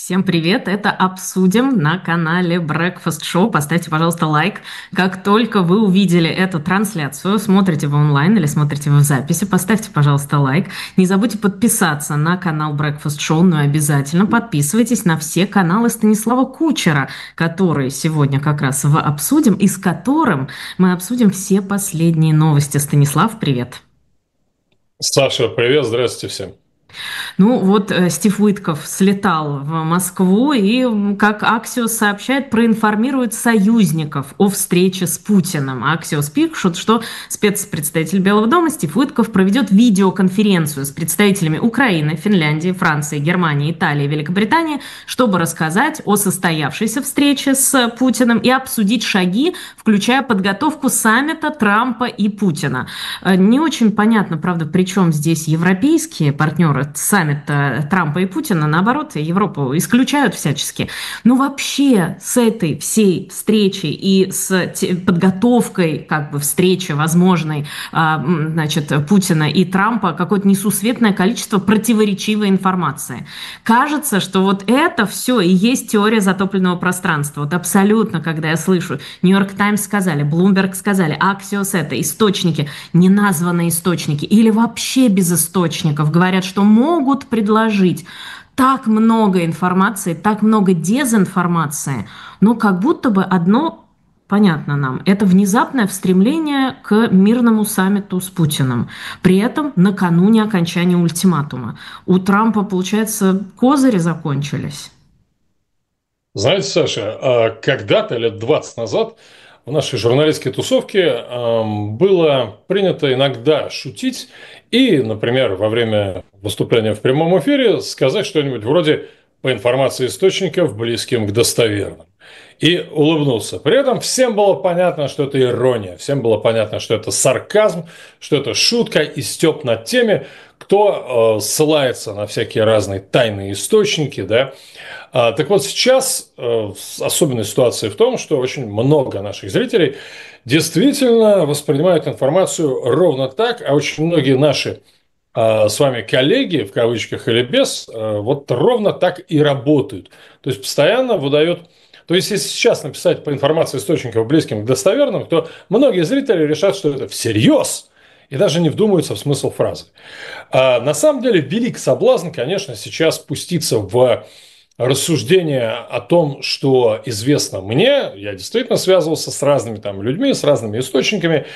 Всем привет! Это обсудим на канале Breakfast Show. Поставьте, пожалуйста, лайк. Как только вы увидели эту трансляцию, смотрите вы онлайн или смотрите вы в записи, поставьте, пожалуйста, лайк. Не забудьте подписаться на канал Breakfast Show, но и обязательно подписывайтесь на все каналы Станислава Кучера, которые сегодня как раз обсудим, и с которым мы обсудим все последние новости. Станислав, привет! Саша, привет, здравствуйте всем. Ну вот Стив Уитков слетал в Москву и, как Axios сообщает, проинформирует союзников о встрече с Путиным. Axios пишут, что спецпредставитель Белого дома Стив Уитков проведет видеоконференцию с представителями Украины, Финляндии, Франции, Германии, Италии, Великобритании, чтобы рассказать о состоявшейся встрече с Путиным и обсудить шаги, включая подготовку саммита Трампа и Путина. Не очень понятно, правда, при чем здесь европейские партнеры саммита Трампа и Путина, наоборот, Европу исключают всячески. Но вообще с этой всей встречей и с подготовкой как бы встречи возможной, значит, Путина и Трампа какое-то несусветное количество противоречивой информации. Кажется, что вот это все и есть теория затопленного пространства. Вот абсолютно, когда я слышу, Нью-Йорк Таймс сказали, Блумберг сказали, Axios это, источники, неназванные источники или вообще без источников говорят, что могут предложить так много информации, так много дезинформации, но как будто бы одно понятно нам. Это внезапное стремление к мирному саммиту с Путиным. При этом накануне окончания ультиматума. У Трампа, получается, козыри закончились. Знаете, Саша, когда-то, лет 20 назад, в нашей журналистской тусовке было принято иногда шутить и, например, во время выступления в прямом эфире сказать что-нибудь вроде «по информации источников, близким к достоверным». И улыбнулся. При этом всем было понятно, что это ирония, всем было понятно, что это сарказм, что это шутка и стёб над теми, кто ссылается на всякие разные тайные источники, да. Так вот, сейчас особенная ситуация в том, что очень много наших зрителей действительно воспринимают информацию ровно так, а очень многие наши с вами коллеги, в кавычках или без, вот ровно так и работают. То есть, постоянно выдают. То есть, если сейчас написать по информации источников, близким к достоверным, то многие зрители решат, что это всерьез, и даже не вдумаются в смысл фразы. На самом деле, велик соблазн, конечно, сейчас спуститься в рассуждения о том, что известно мне, я действительно связывался с разными там людьми, с разными источниками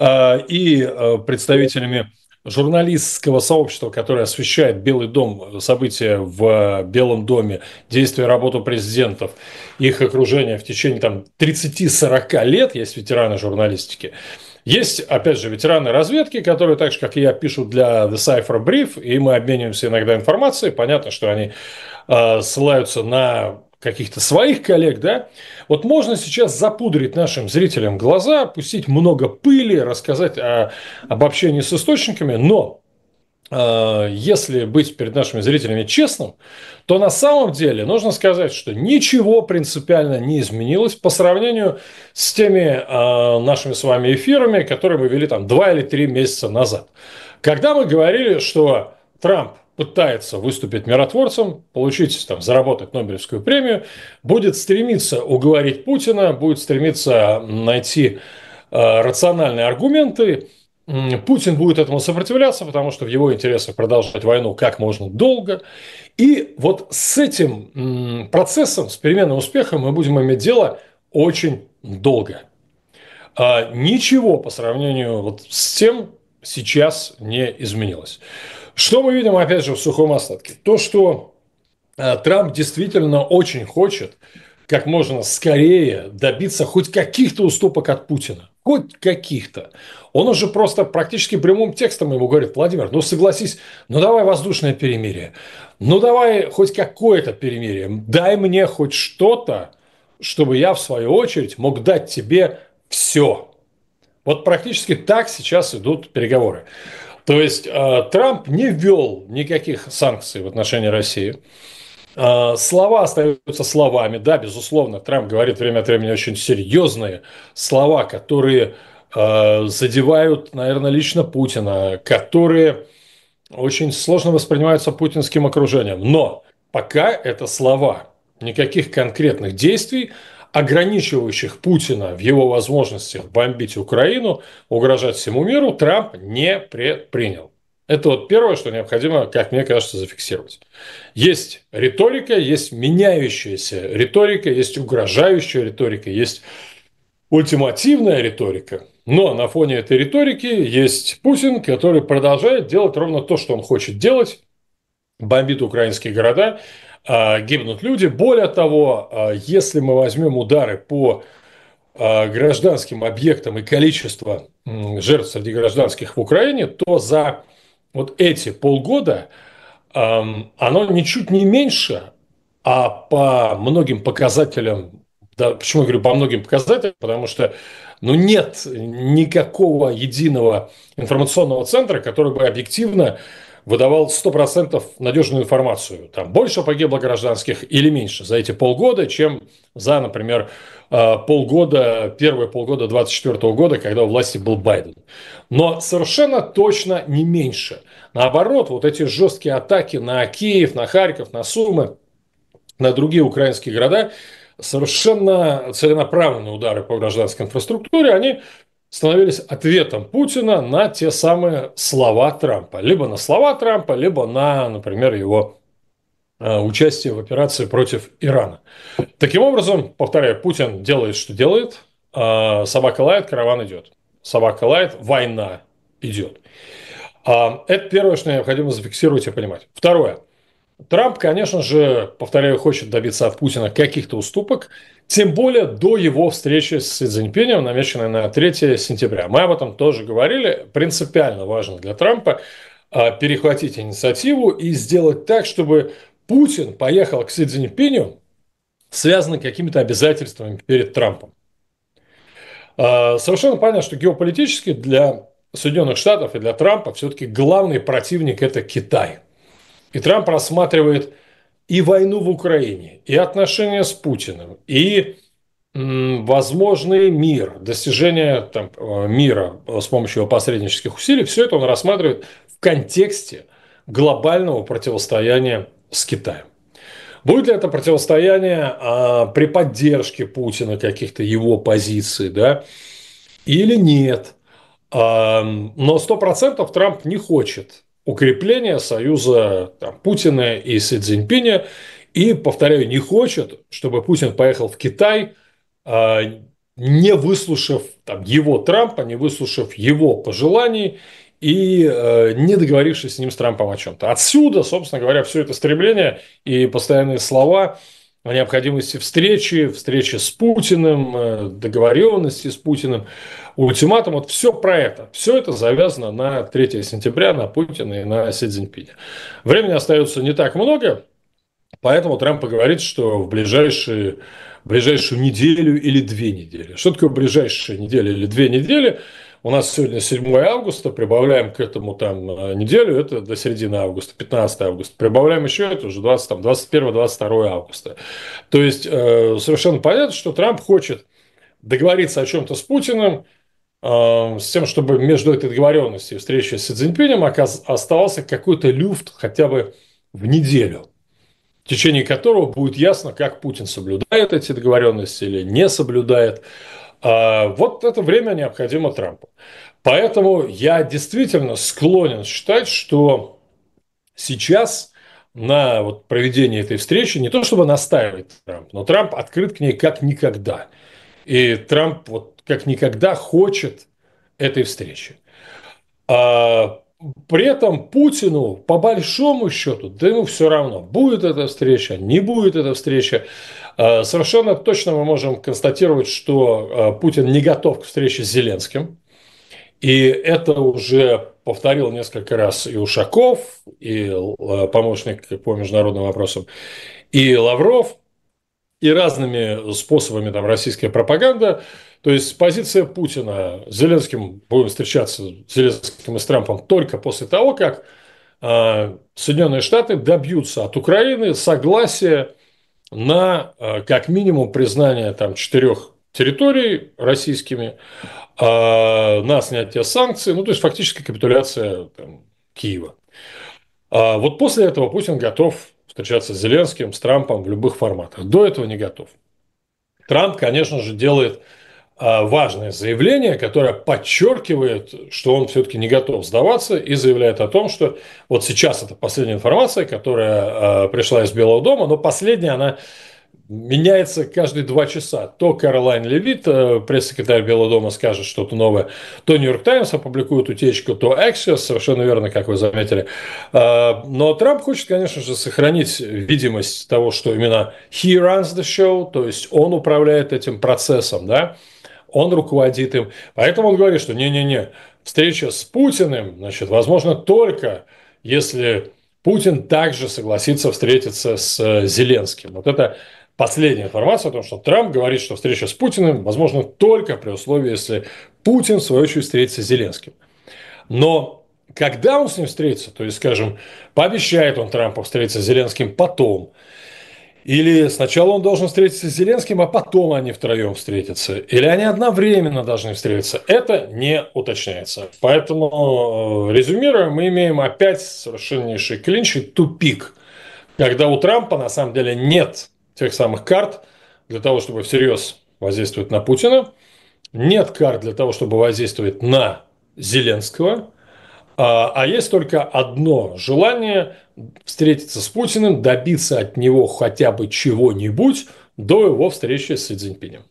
и представителями журналистского сообщества, которое освещает Белый дом, события в Белом доме, действия, работу президентов, их окружения в течение там 30-40 лет, есть ветераны журналистики. Есть, опять же, ветераны разведки, которые, так же, как и я, пишут для The Cipher Brief, и мы обмениваемся иногда информацией. Понятно, что они ссылаются на каких-то своих коллег, да, вот можно сейчас запудрить нашим зрителям глаза, пустить много пыли, рассказать о обобщении с источниками, но если быть перед нашими зрителями честным, то на самом деле нужно сказать, что ничего принципиально не изменилось по сравнению с теми нашими с вами эфирами, которые мы вели там 2 или 3 месяца назад. Когда мы говорили, что Трамп пытается выступить миротворцем, получить, там, заработать Нобелевскую премию, будет стремиться уговорить Путина, будет стремиться найти рациональные аргументы. Путин будет этому сопротивляться, потому что в его интересах продолжать войну как можно долго. И вот с этим процессом, с переменным успехом мы будем иметь дело очень долго. Ничего по сравнению вот с тем сейчас не изменилось. Что мы видим, опять же, в сухом остатке? То, что Трамп действительно очень хочет как можно скорее добиться хоть каких-то уступок от Путина. Хоть каких-то. Он уже просто практически прямым текстом ему говорит: Владимир, ну согласись, ну давай воздушное перемирие. Ну давай хоть какое-то перемирие. Дай мне хоть что-то, чтобы я, в свою очередь, мог дать тебе все. Вот практически так сейчас идут переговоры. То есть Трамп не ввел никаких санкций в отношении России. Слова остаются словами. Да, безусловно, Трамп говорит время от времени очень серьезные слова, которые задевают, наверное, лично Путина, которые очень сложно воспринимаются путинским окружением. Но пока это слова. Никаких конкретных действий, ограничивающих Путина в его возможностях бомбить Украину, угрожать всему миру, Трамп не предпринял. Это вот первое, что необходимо, как мне кажется, зафиксировать. Есть риторика, есть меняющаяся риторика, есть угрожающая риторика, есть ультимативная риторика. Но на фоне этой риторики есть Путин, который продолжает делать ровно то, что он хочет делать, бомбит украинские города, гибнут люди. Более того, если мы возьмем удары по гражданским объектам и количество жертв среди гражданских в Украине, то за вот эти полгода оно ничуть не меньше, а по многим показателям, да, почему я говорю по многим показателям, потому что ну, нет никакого единого информационного центра, который бы объективно выдавал 100% надежную информацию. Там больше погибло гражданских или меньше за эти полгода, чем за, например, первые полгода 2024 года, когда у власти был Байден. Но совершенно точно не меньше. Наоборот, вот эти жесткие атаки на Киев, на Харьков, на Сумы, на другие украинские города, совершенно целенаправленные удары по гражданской инфраструктуре, они становились ответом Путина на те самые слова Трампа. Либо на слова Трампа, либо на, например, его участие в операции против Ирана. Таким образом, повторяю, Путин делает, что делает. Собака лает, караван идет. Собака лает, война идет. Это первое, что необходимо зафиксировать и понимать. Второе. Трамп, конечно же, повторяю, хочет добиться от Путина каких-то уступок, тем более до его встречи с Си Цзиньпинем, намеченной на 3 сентября. Мы об этом тоже говорили. Принципиально важно для Трампа перехватить инициативу и сделать так, чтобы Путин поехал к Си Цзиньпиню, связанный какими-то обязательствами перед Трампом. Совершенно понятно, что геополитически для Соединенных Штатов и для Трампа все-таки главный противник – это Китай. И Трамп рассматривает и войну в Украине, и отношения с Путиным, и возможный мир, достижение там, мира с помощью посреднических усилий, все это он рассматривает в контексте глобального противостояния с Китаем. Будет ли это противостояние при поддержке Путина каких-то его позиций, да, или нет? Но 100% Трамп не хочет укрепления союза там, Путина и Си Цзиньпиня. И, повторяю, не хочет, чтобы Путин поехал в Китай, не выслушав там, его Трампа, не выслушав его пожеланий и не договорившись с ним с Трампом о чем-то. Отсюда, собственно говоря, все это стремление и постоянные слова о необходимости встречи с Путиным, договоренности с Путиным, ультиматум, вот все про это. Все это завязано на 3 сентября, на Путина и на Си Цзиньпиня. Времени остается не так много, поэтому Трамп говорит, что в ближайшую неделю или 2 недели. Что такое ближайшая неделя или 2 недели? У нас сегодня 7 августа, прибавляем к этому там неделю, это до середины августа, 15 августа. Прибавляем еще, это уже 21-22 августа. То есть, совершенно понятно, что Трамп хочет договориться о чем-то с Путиным, с тем, чтобы между этой договоренностью и встречей с Си Цзиньпинем оставался какой-то люфт хотя бы в неделю, в течение которого будет ясно, как Путин соблюдает эти договоренности или не соблюдает. Вот это время необходимо Трампу. Поэтому я действительно склонен считать, что сейчас на вот проведение этой встречи не то чтобы настаивает Трамп, но Трамп открыт к ней как никогда. И Трамп вот как никогда хочет этой встречи. При этом Путину, по большому счету, да ему все равно, будет эта встреча, не будет эта встреча. Совершенно точно мы можем констатировать, что Путин не готов к встрече с Зеленским. И это уже повторил несколько раз и Ушаков, и помощник по международным вопросам, и Лавров, и разными способами там, российская пропаганда. То есть позиция Путина с Зеленским, будем встречаться с Зеленским и с Трампом только после того, как Соединенные Штаты добьются от Украины согласия на как минимум признание там 4 территорий российскими, на снятие санкций, ну то есть фактически капитуляция там, Киева. Вот после этого Путин готов встречаться с Зеленским, с Трампом в любых форматах. До этого не готов. Трамп, конечно же, делает важное заявление, которое подчеркивает, что он все-таки не готов сдаваться, и заявляет о том, что вот сейчас это последняя информация, которая пришла из Белого дома, но последняя, она меняется каждые 2 часа. То Кэролайн Левит, пресс-секретарь Белого дома, скажет что-то новое, то Нью-Йорк Таймс опубликует утечку, то Axios, совершенно верно, как вы заметили. Но Трамп хочет, конечно же, сохранить видимость того, что именно he runs the show, то есть он управляет этим процессом, да, он руководит им. Поэтому он говорит, что не-не-не, встреча с Путиным, значит, возможно только если Путин также согласится встретиться с Зеленским. Вот это последняя информация о том, что Трамп говорит, что встреча с Путиным возможна только при условии, если Путин, в свою очередь, встретится с Зеленским. Но когда он с ним встретится, то есть, скажем, пообещает он Трампу встретиться с Зеленским потом, или сначала он должен встретиться с Зеленским, а потом они втроем встретятся. Или они одновременно должны встретиться. Это не уточняется. Поэтому, резюмируя, мы имеем опять совершеннейший клинч и тупик. Когда у Трампа на самом деле нет тех самых карт для того, чтобы всерьез воздействовать на Путина. Нет карт для того, чтобы воздействовать на Зеленского. А есть только одно желание встретиться с Путиным, добиться от него хотя бы чего-нибудь до его встречи с Си Цзиньпинем.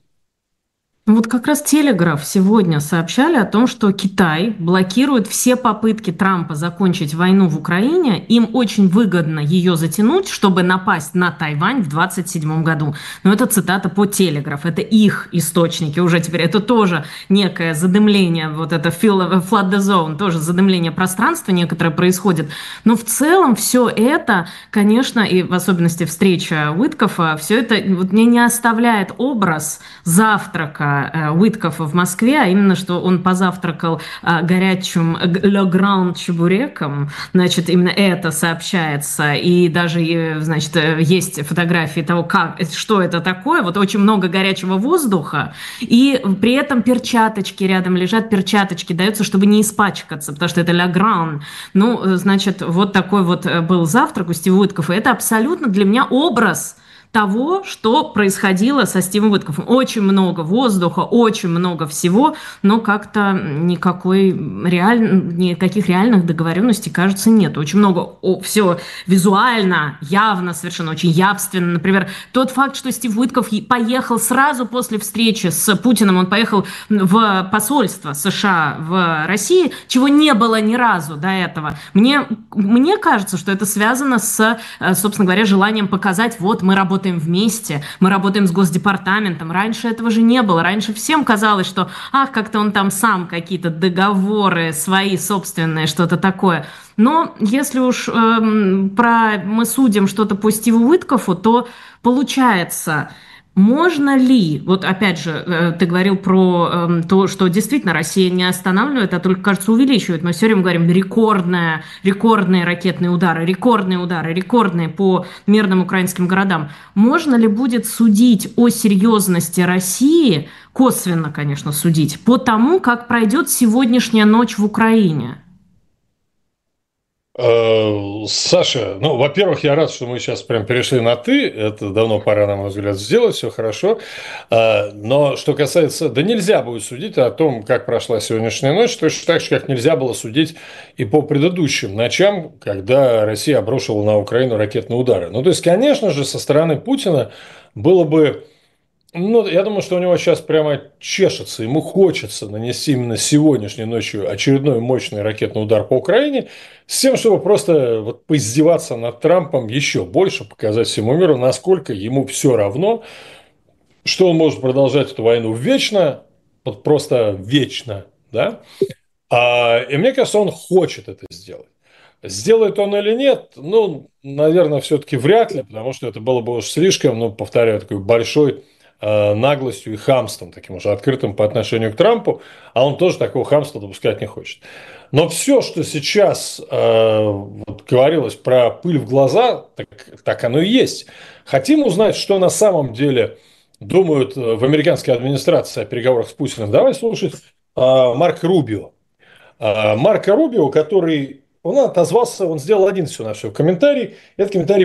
Вот как раз Телеграф сегодня сообщали о том, что Китай блокирует все попытки Трампа закончить войну в Украине. Им очень выгодно ее затянуть, чтобы напасть на Тайвань в 2027 году. Но это цитата по Телеграф. Это их источники уже теперь. Это тоже некое задымление, вот это flood the zone, тоже задымление пространства некоторое происходит. Но в целом все это, конечно, и в особенности встреча Уиткофа, все это вот мне не оставляет образ завтрака Уиткофа в Москве, а именно, что он позавтракал горячим Le Grand чебуреком, значит, именно это сообщается, и даже, значит, есть фотографии того, что это такое, вот очень много горячего воздуха, и при этом перчаточки рядом лежат, перчаточки даются, чтобы не испачкаться, потому что это Le Grand. Ну, значит, вот такой вот был завтрак у Стива Уиткофа, и это абсолютно для меня образ того, что происходило со Стивом Уиткофом. Очень много воздуха, очень много всего, но как-то никаких реальных договоренностей, кажется, нет. Очень много все визуально, явно, совершенно очень явственно. Например, тот факт, что Стив Уиткоф поехал сразу после встречи с Путиным, он поехал в посольство США в России, чего не было ни разу до этого. Мне кажется, что это связано с, собственно говоря, желанием показать, вот мы работаем вместе, мы работаем с Госдепартаментом. Раньше этого же не было. Раньше всем казалось, что как-то он там сам какие-то договоры свои собственные, что-то такое. Но если уж мы судим что-то по Стиву Уиткофу, то получается... Можно ли, вот опять же, ты говорил про то, что действительно Россия не останавливает, а только, кажется, увеличивает. Мы все время говорим рекордные ракетные удары, рекордные по мирным украинским городам. Можно ли будет судить о серьезности России, косвенно, конечно, судить, по тому, как пройдет сегодняшняя ночь в Украине? Саша, ну, во-первых, я рад, что мы сейчас прям перешли на «ты», это давно пора, на мой взгляд, сделать, все хорошо, но что касается, да нельзя будет судить о том, как прошла сегодняшняя ночь, точно так же, как нельзя было судить и по предыдущим ночам, когда Россия обрушила на Украину ракетные удары. Ну, то есть, конечно же, со стороны Путина было бы... Ну, я думаю, что у него сейчас прямо чешется, ему хочется нанести именно сегодняшней ночью очередной мощный ракетный удар по Украине, с тем, чтобы просто вот поиздеваться над Трампом еще больше, показать всему миру, насколько ему все равно, что он может продолжать эту войну вечно, вот просто вечно, да? И мне кажется, он хочет это сделать. Сделает он или нет, ну, наверное, все-таки вряд ли, потому что это было бы уж слишком, ну, повторяю, такой большой наглостью и хамством, таким уже открытым по отношению к Трампу, а он тоже такого хамства допускать не хочет. Но все, что сейчас вот говорилось про пыль в глаза, так оно и есть. Хотим узнать, что на самом деле думают в американской администрации о переговорах с Путиным. Давай слушать Марка Рубио. Марко Рубио, который он отозвался, он сделал один всего нашего комментарий. Этот комментарий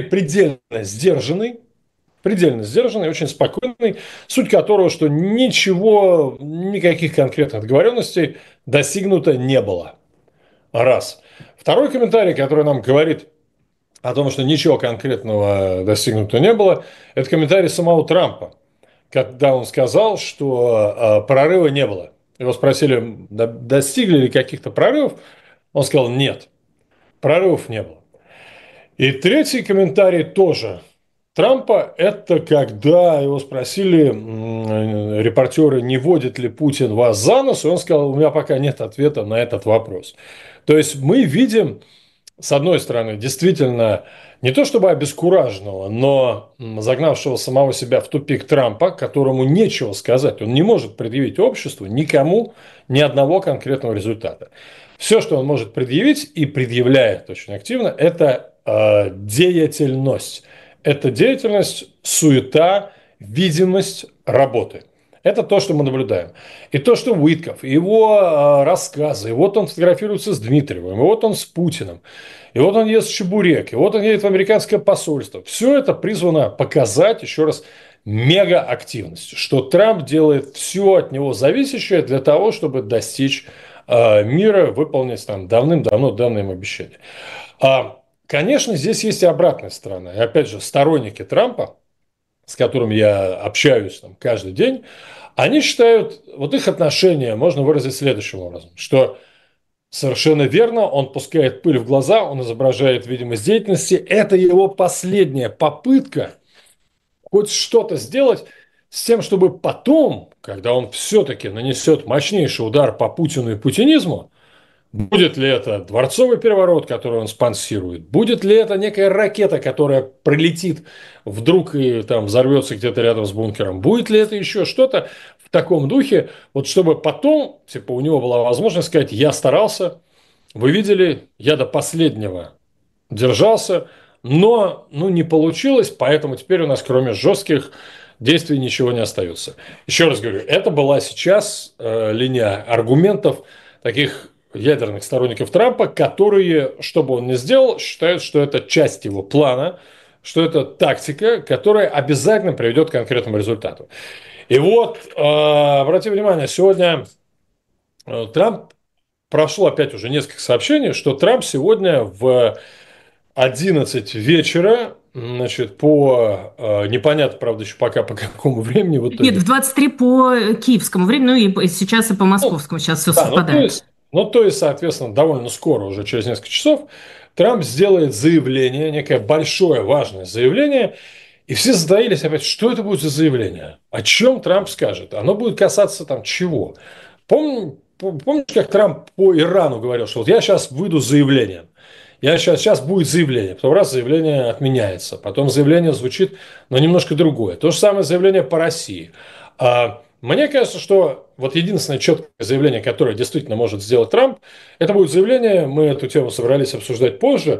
предельно сдержанный, очень спокойный, суть которого, что ничего, никаких конкретных договоренностей достигнуто не было. Раз. Второй комментарий, который нам говорит о том, что ничего конкретного достигнуто не было, это комментарий самого Трампа, когда он сказал, что прорыва не было. Его спросили, достигли ли каких-то прорывов, он сказал, нет, прорывов не было. И третий комментарий тоже Трампа – это когда его спросили репортеры, не водит ли Путин вас за нос, и он сказал, у меня пока нет ответа на этот вопрос. То есть мы видим, с одной стороны, действительно не то чтобы обескураженного, но загнавшего самого себя в тупик Трампа, которому нечего сказать, он не может предъявить обществу никому ни одного конкретного результата. Все, что он может предъявить и предъявляет очень активно, это деятельность. Это деятельность, суета, видимость работы. Это то, что мы наблюдаем. И то, что Уитков, его рассказы, и вот он фотографируется с Дмитриевым, и вот он с Путиным, и вот он ест чебурек, и вот он едет в американское посольство. Все это призвано показать, еще раз, мегаактивность, что Трамп делает все от него зависящее для того, чтобы достичь мира, выполнить там давным-давно данные им обещания. Конечно, здесь есть и обратная сторона. И опять же, сторонники Трампа, с которыми я общаюсь там, каждый день, они считают, вот их отношение можно выразить следующим образом, что совершенно верно, он пускает пыль в глаза, он изображает видимость деятельности, это его последняя попытка хоть что-то сделать с тем, чтобы потом, когда он все-таки нанесет мощнейший удар по Путину и путинизму, будет ли это дворцовый переворот, который он спонсирует? Будет ли это некая ракета, которая прилетит вдруг и там взорвется где-то рядом с бункером? Будет ли это еще что-то в таком духе, вот чтобы потом, типа, у него была возможность сказать, я старался, вы видели, я до последнего держался, но не получилось, поэтому теперь у нас кроме жестких действий ничего не остается. Еще раз говорю, это была сейчас линия аргументов таких ядерных сторонников Трампа, которые, что бы он ни сделал, считают, что это часть его плана, что это тактика, которая обязательно приведет к конкретному результату. И вот, обратите внимание, сегодня Трамп, прошло опять уже несколько сообщений, что Трамп сегодня в 11 вечера, значит, по непонятно, правда, еще пока по какому времени в итоге. Нет, в 23 по киевскому времени, ну и сейчас и по московскому сейчас все Да, совпадает. то есть, соответственно, довольно скоро, уже через несколько часов, Трамп сделает заявление, некое большое, важное заявление, и все затаились опять, что это будет за заявление, о чем Трамп скажет, оно будет касаться там чего. Помнишь, как Трамп по Ирану говорил, что вот я сейчас выйду с заявлением, сейчас будет заявление, потом раз заявление отменяется, потом заявление звучит, но немножко другое. То же самое заявление по России. Мне кажется, что вот единственное четкое заявление, которое действительно может сделать Трамп, это будет заявление, мы эту тему собрались обсуждать позже,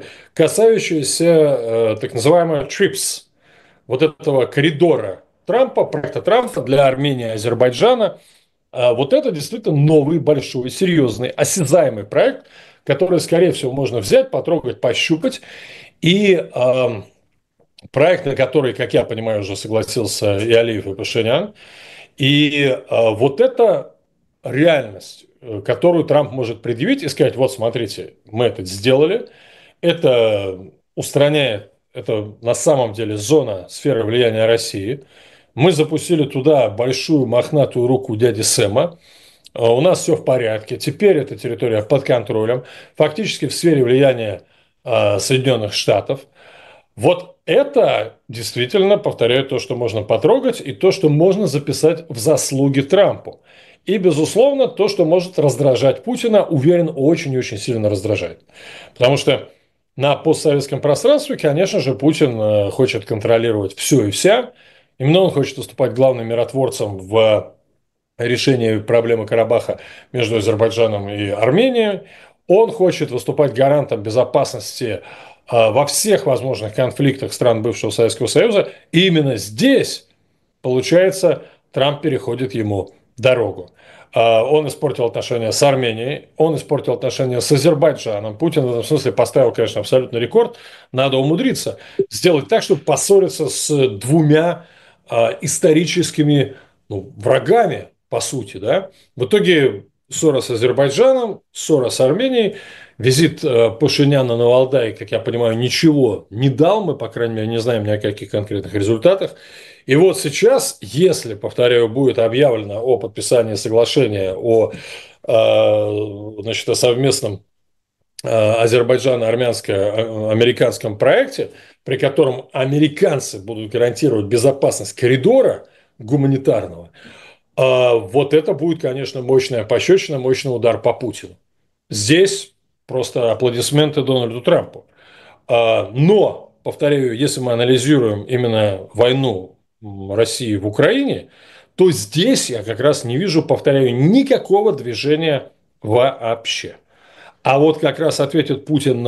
касающееся так называемого TRIPS, вот этого коридора Трампа, проекта Трампа для Армении и Азербайджана. Вот это действительно новый, большой, серьезный, осязаемый проект, который, скорее всего, можно взять, потрогать, пощупать. И проект, на который, как я понимаю, уже согласился и Алиев, и Пашинян. И вот это реальность, которую Трамп может предъявить и сказать, вот смотрите, мы это сделали, это устраняет, это на самом деле зона сферы влияния России. Мы запустили туда большую мохнатую руку дяди Сэма. У нас все в порядке. Теперь эта территория под контролем. Фактически в сфере влияния Соединенных Штатов. Вот это действительно, повторяю, то, что можно потрогать, и то, что можно записать в заслуги Трампу. И, безусловно, то, что может раздражать Путина, уверен, очень-очень сильно раздражает. Потому что на постсоветском пространстве, конечно же, Путин хочет контролировать все и вся. Именно он хочет выступать главным миротворцем в решении проблемы Карабаха между Азербайджаном и Арменией. Он хочет выступать гарантом безопасности во всех возможных конфликтах стран бывшего Советского Союза. И именно здесь, получается, Трамп переходит ему дорогу. Он испортил отношения с Арменией, он испортил отношения с Азербайджаном. Путин в этом смысле поставил, конечно, абсолютный рекорд. Надо умудриться сделать так, чтобы поссориться с двумя историческими, ну, врагами, по сути. Да? В итоге ссора с Азербайджаном, ссора с Арменией, визит Пашиняна на Валдай, как я понимаю, ничего не дал. Мы, по крайней мере, не знаем ни о каких конкретных результатах. И вот сейчас, если, повторяю, будет объявлено о подписании соглашения значит, о совместном азербайджано-армянско-американском проекте, при котором американцы будут гарантировать безопасность коридора гуманитарного, вот это будет, конечно, мощная пощечина, мощный удар по Путину. Здесь просто аплодисменты Дональду Трампу. Но, повторяю, если мы анализируем именно войну России в Украине, то здесь я как раз не вижу, повторяю, никакого движения вообще. А вот как раз ответит Путин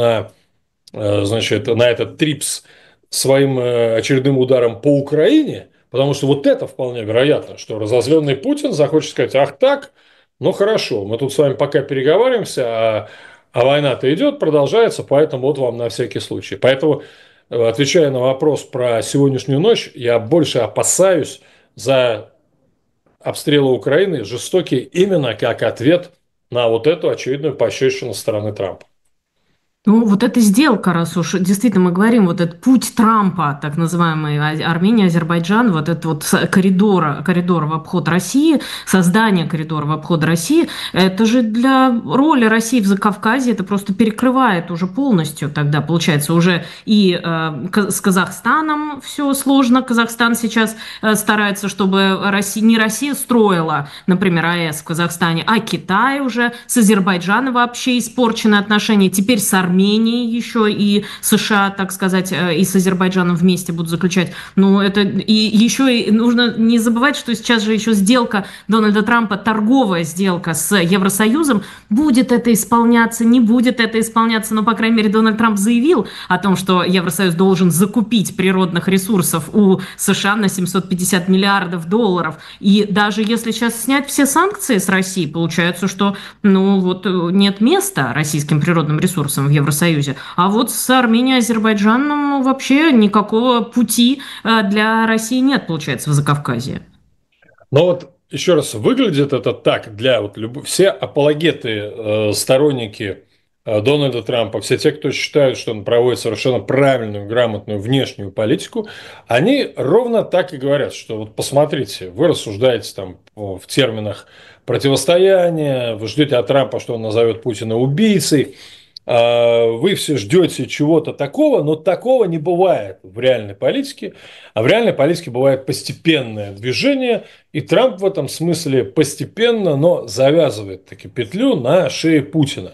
значит, на этот ТРИПС своим очередным ударом по Украине, потому что вот это вполне вероятно, что разозленный Путин захочет сказать: ах так, ну хорошо, мы тут с вами пока переговариваемся, а война-то идет, продолжается, поэтому вот вам на всякий случай. Поэтому, отвечая на вопрос про сегодняшнюю ночь, я больше опасаюсь за обстрелы Украины жестокие именно как ответ на вот эту очевидную пощечину со стороны Трампа. Ну, вот эта сделка, раз уж действительно мы говорим, вот этот путь Трампа, так называемый Армения, Азербайджан, вот этот вот коридор в обход России, создание коридора в обход России, это же для роли России в Закавказье, это просто перекрывает уже полностью тогда, получается, уже и с Казахстаном все сложно. Казахстан сейчас старается, чтобы не Россия строила, например, АЭС в Казахстане, а Китай уже, с Азербайджаном вообще испорчены отношения, теперь с Арменией еще и США, так сказать, и с Азербайджаном вместе будут заключать. Ну, это и еще и нужно не забывать, что сейчас же еще сделка Дональда Трампа, торговая сделка с Евросоюзом. Будет это исполняться, не будет это исполняться, но, по крайней мере, Дональд Трамп заявил о том, что Евросоюз должен закупить природных ресурсов у США на 750 миллиардов долларов. И даже если сейчас снять все санкции с России, получается, что, ну, вот нет места российским природным ресурсам в Евросоюзе. А вот с Арменией, Азербайджаном вообще никакого пути для России нет, получается, в Закавказье. Но вот еще раз, выглядит это так для вот все апологеты, сторонники Дональда Трампа, все те, кто считают, что он проводит совершенно правильную, грамотную внешнюю политику, они ровно так и говорят, что вот посмотрите, вы рассуждаете там в терминах противостояния, вы ждете от Трампа, что он назовет Путина убийцей, вы все ждете чего-то такого, но такого не бывает в реальной политике, а в реальной политике бывает постепенное движение, и Трамп в этом смысле постепенно, но завязывает таки петлю на шее Путина.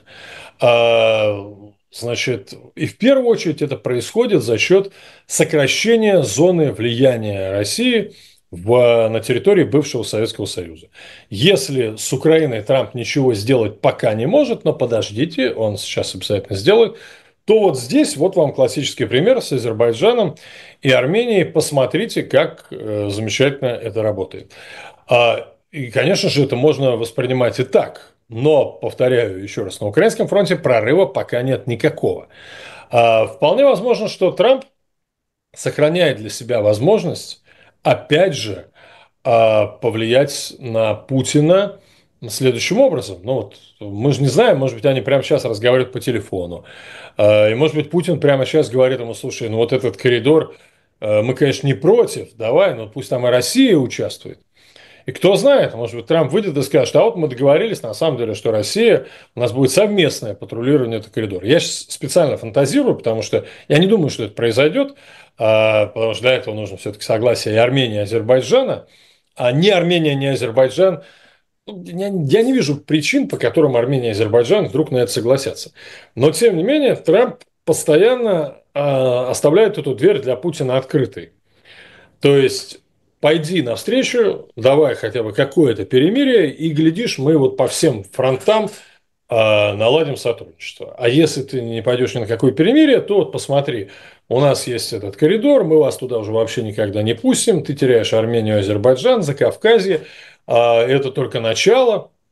Значит, и в первую очередь это происходит за счет сокращения зоны влияния России на территории бывшего Советского Союза. Если с Украиной Трамп ничего сделать пока не может, но подождите, он сейчас обязательно сделает, то вот здесь вот вам классический пример с Азербайджаном и Арменией. Посмотрите, как замечательно это работает. И, конечно же, это можно воспринимать и так. Но, повторяю еще раз, на украинском фронте прорыва пока нет никакого. Вполне возможно, что Трамп сохраняет для себя возможность, опять же, повлиять на Путина следующим образом. Ну, вот, мы же не знаем, может быть, они прямо сейчас разговаривают по телефону. И, может быть, Путин прямо сейчас говорит ему: слушай, ну вот этот коридор, мы, конечно, не против, давай, но пусть там и Россия участвует. И кто знает, может быть, Трамп выйдет и скажет: а вот мы договорились, на самом деле, что Россия, у нас будет совместное патрулирование этого коридора. Я сейчас специально фантазирую, потому что я не думаю, что это произойдет, потому что для этого нужно все-таки согласие и Армении, и Азербайджана, а ни Армения, ни Азербайджан, ну, я не вижу причин, по которым Армения и Азербайджан вдруг на это согласятся. Но, тем не менее, Трамп постоянно оставляет эту дверь для Путина открытой. То есть пойди навстречу, давай хотя бы какое-то перемирие, и глядишь, мы вот по всем фронтам наладим сотрудничество. А если ты не пойдешь ни на какое перемирие, то вот посмотри, у нас есть этот коридор, мы вас туда уже вообще никогда не пустим, ты теряешь Армению, Азербайджан, Закавказье, это только начало,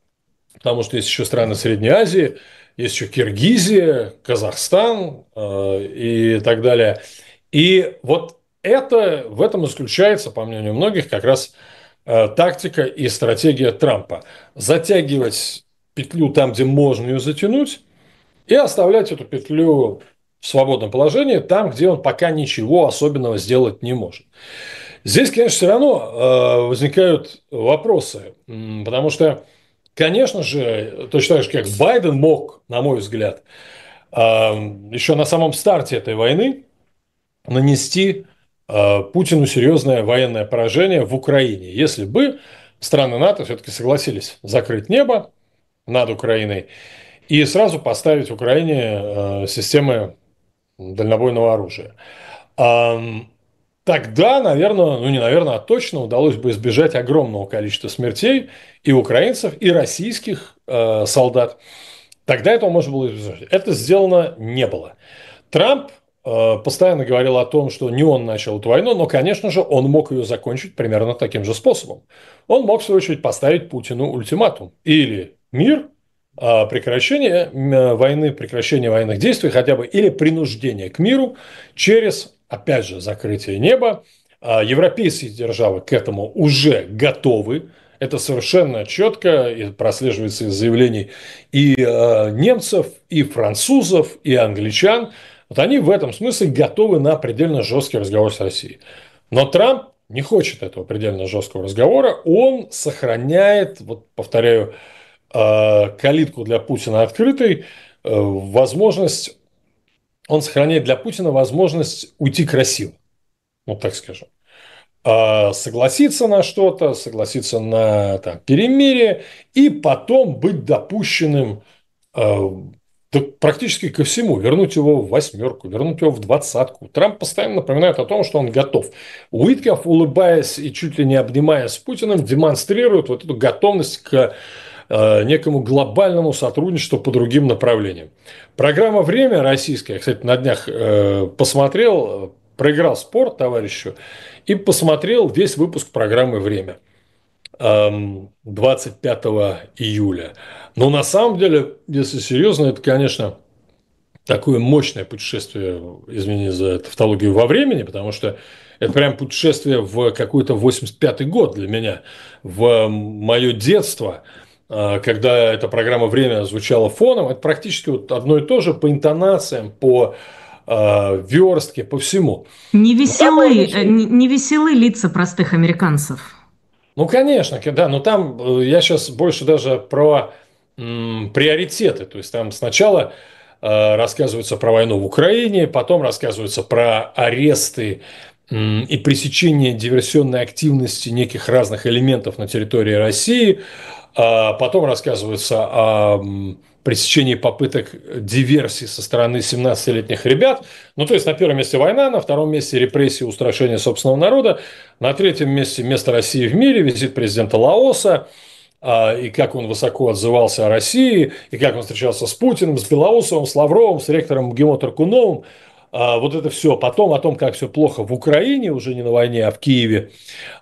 потому что есть еще страны Средней Азии, есть еще Киргизия, Казахстан и так далее. И вот это, в этом исключается, по мнению многих, как раз тактика и стратегия Трампа. Затягивать петлю там, где можно ее затянуть, и оставлять эту петлю в свободном положении там, где он пока ничего особенного сделать не может. Здесь, конечно, все равно возникают вопросы, потому что, конечно же, точно так же, как Байден мог, на мой взгляд, еще на самом старте этой войны нанести Путину серьезное военное поражение в Украине, если бы страны НАТО все-таки согласились закрыть небо над Украиной и сразу поставить Украине системы дальнобойного оружия. Тогда, наверное, ну не наверное, а точно удалось бы избежать огромного количества смертей и украинцев, и российских солдат. Тогда этого можно было избежать. Это сделано не было. Трамп постоянно говорил о том, что не он начал эту войну, но, конечно же, он мог ее закончить примерно таким же способом. Он мог, в свою очередь, поставить Путину ультиматум. Или мир, прекращение войны, прекращение военных действий хотя бы, или принуждение к миру через, опять же, закрытие неба. Европейские державы к этому уже готовы. Это совершенно четко и прослеживается из заявлений и немцев, и французов, и англичан. Вот они в этом смысле готовы на предельно жесткий разговор с Россией. Но Трамп не хочет этого предельно жесткого разговора. Он сохраняет, вот повторяю, калитку для Путина открытой, возможность, он сохраняет для Путина возможность уйти красиво, вот так скажем. Согласиться на что-то, согласиться на там, перемирие и потом быть допущенным практически ко всему, вернуть его в восьмерку, вернуть его в двадцатку. Трамп постоянно напоминает о том, что он готов. Уитков, улыбаясь и чуть ли не обнимаясь с Путиным, демонстрирует вот эту готовность к некому глобальному сотрудничеству по другим направлениям. Программа «Время» российская, я, кстати, на днях посмотрел, проиграл спорт товарищу и посмотрел весь выпуск программы «Время» 25 июля. Но на самом деле, если серьезно, это, конечно, такое мощное путешествие, извини за тавтологию, во времени, потому что это прям путешествие в какой-то 85-й год для меня, в мое детство, когда эта программа «Время» звучала фоном. Это практически вот одно и то же по интонациям, по верстке, по всему. Не веселы, не веселы лица простых американцев. Ну, конечно, да, но там я сейчас больше даже про приоритеты. То есть там сначала рассказывается про войну в Украине, потом рассказывается про аресты и пресечение диверсионной активности неких разных элементов на территории России, потом рассказывается о пресечении попыток диверсии со стороны 17-летних ребят. Ну, то есть, на первом месте война, на втором месте репрессии и устрашение собственного народа, на третьем месте место России в мире, визит президента Лаоса, и как он высоко отзывался о России, и как он встречался с Путиным, с Белоусовым, с Лавровым, с ректором МГИМО Таркуновым. Вот это все. Потом о том, как все плохо в Украине, уже не на войне, а в Киеве.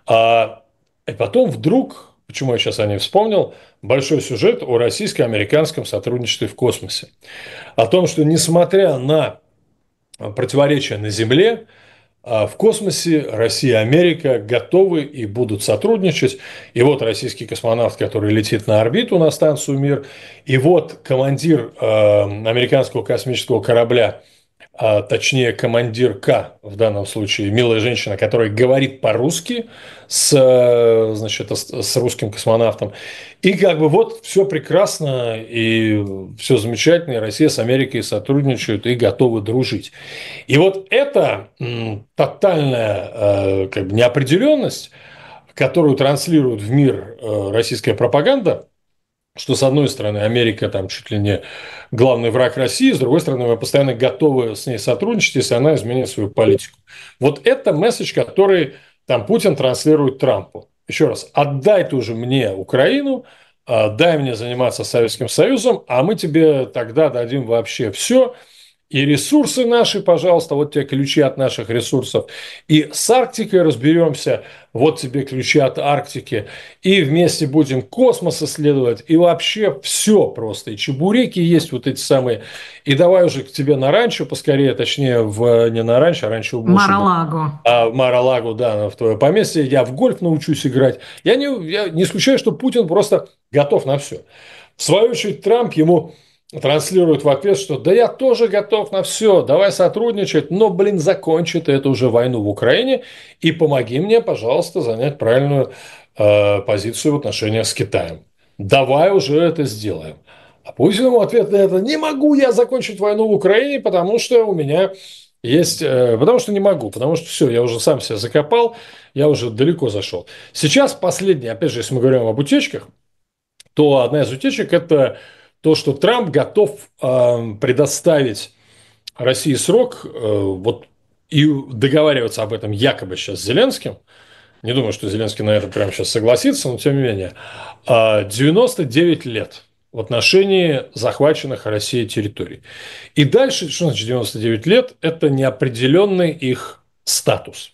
И потом вдруг, почему я сейчас о ней вспомнил, большой сюжет о российско-американском сотрудничестве в космосе. О том, что несмотря на противоречия на Земле, в космосе Россия и Америка готовы и будут сотрудничать. И вот российский космонавт, который летит на орбиту на станцию «Мир», и вот командир американского космического корабля, точнее командир К в данном случае, милая женщина, которая говорит по-русски значит, с русским космонавтом. И как бы вот все прекрасно и все замечательно, и Россия с Америкой сотрудничают и готовы дружить. И вот эта тотальная как бы неопределенность, которую транслирует в мир российская пропаганда, что, с одной стороны, Америка там чуть ли не главный враг России, с другой стороны, мы постоянно готовы с ней сотрудничать, если она изменит свою политику. Вот это месседж, который там Путин транслирует Трампу. Еще раз, отдай тоже мне Украину, дай мне заниматься Советским Союзом, а мы тебе тогда дадим вообще все, и ресурсы наши, пожалуйста, вот тебе ключи от наших ресурсов. И с Арктикой разберемся, вот тебе ключи от Арктики. И вместе будем космос исследовать. И вообще все просто. И чебуреки есть вот эти самые. И давай уже к тебе на ранчо поскорее, точнее, не на ранчо, а раньше лучше бы. Маралаго. А в Мар-а-Лаго, да, в твое поместье. Я в гольф научусь играть. Я не исключаю, что Путин просто готов на все. В свою очередь, Трамп ему транслирует в ответ, что да я тоже готов на все, давай сотрудничать, но, блин, закончи ты эту уже войну в Украине и помоги мне, пожалуйста, занять правильную позицию в отношениях с Китаем. Давай уже это сделаем. А Путин ему ответ на это: не могу я закончить войну в Украине, потому что у меня есть, потому что не могу, потому что все, я уже сам себя закопал, я уже далеко зашел. Сейчас последнее, опять же, если мы говорим об утечках, то одна из утечек – это то, что Трамп готов предоставить России срок вот, и договариваться об этом якобы сейчас с Зеленским. Не думаю, что Зеленский на это прямо сейчас согласится, но тем не менее. 99 лет в отношении захваченных Россией территорий. И дальше, что значит 99 лет? Это неопределенный их статус.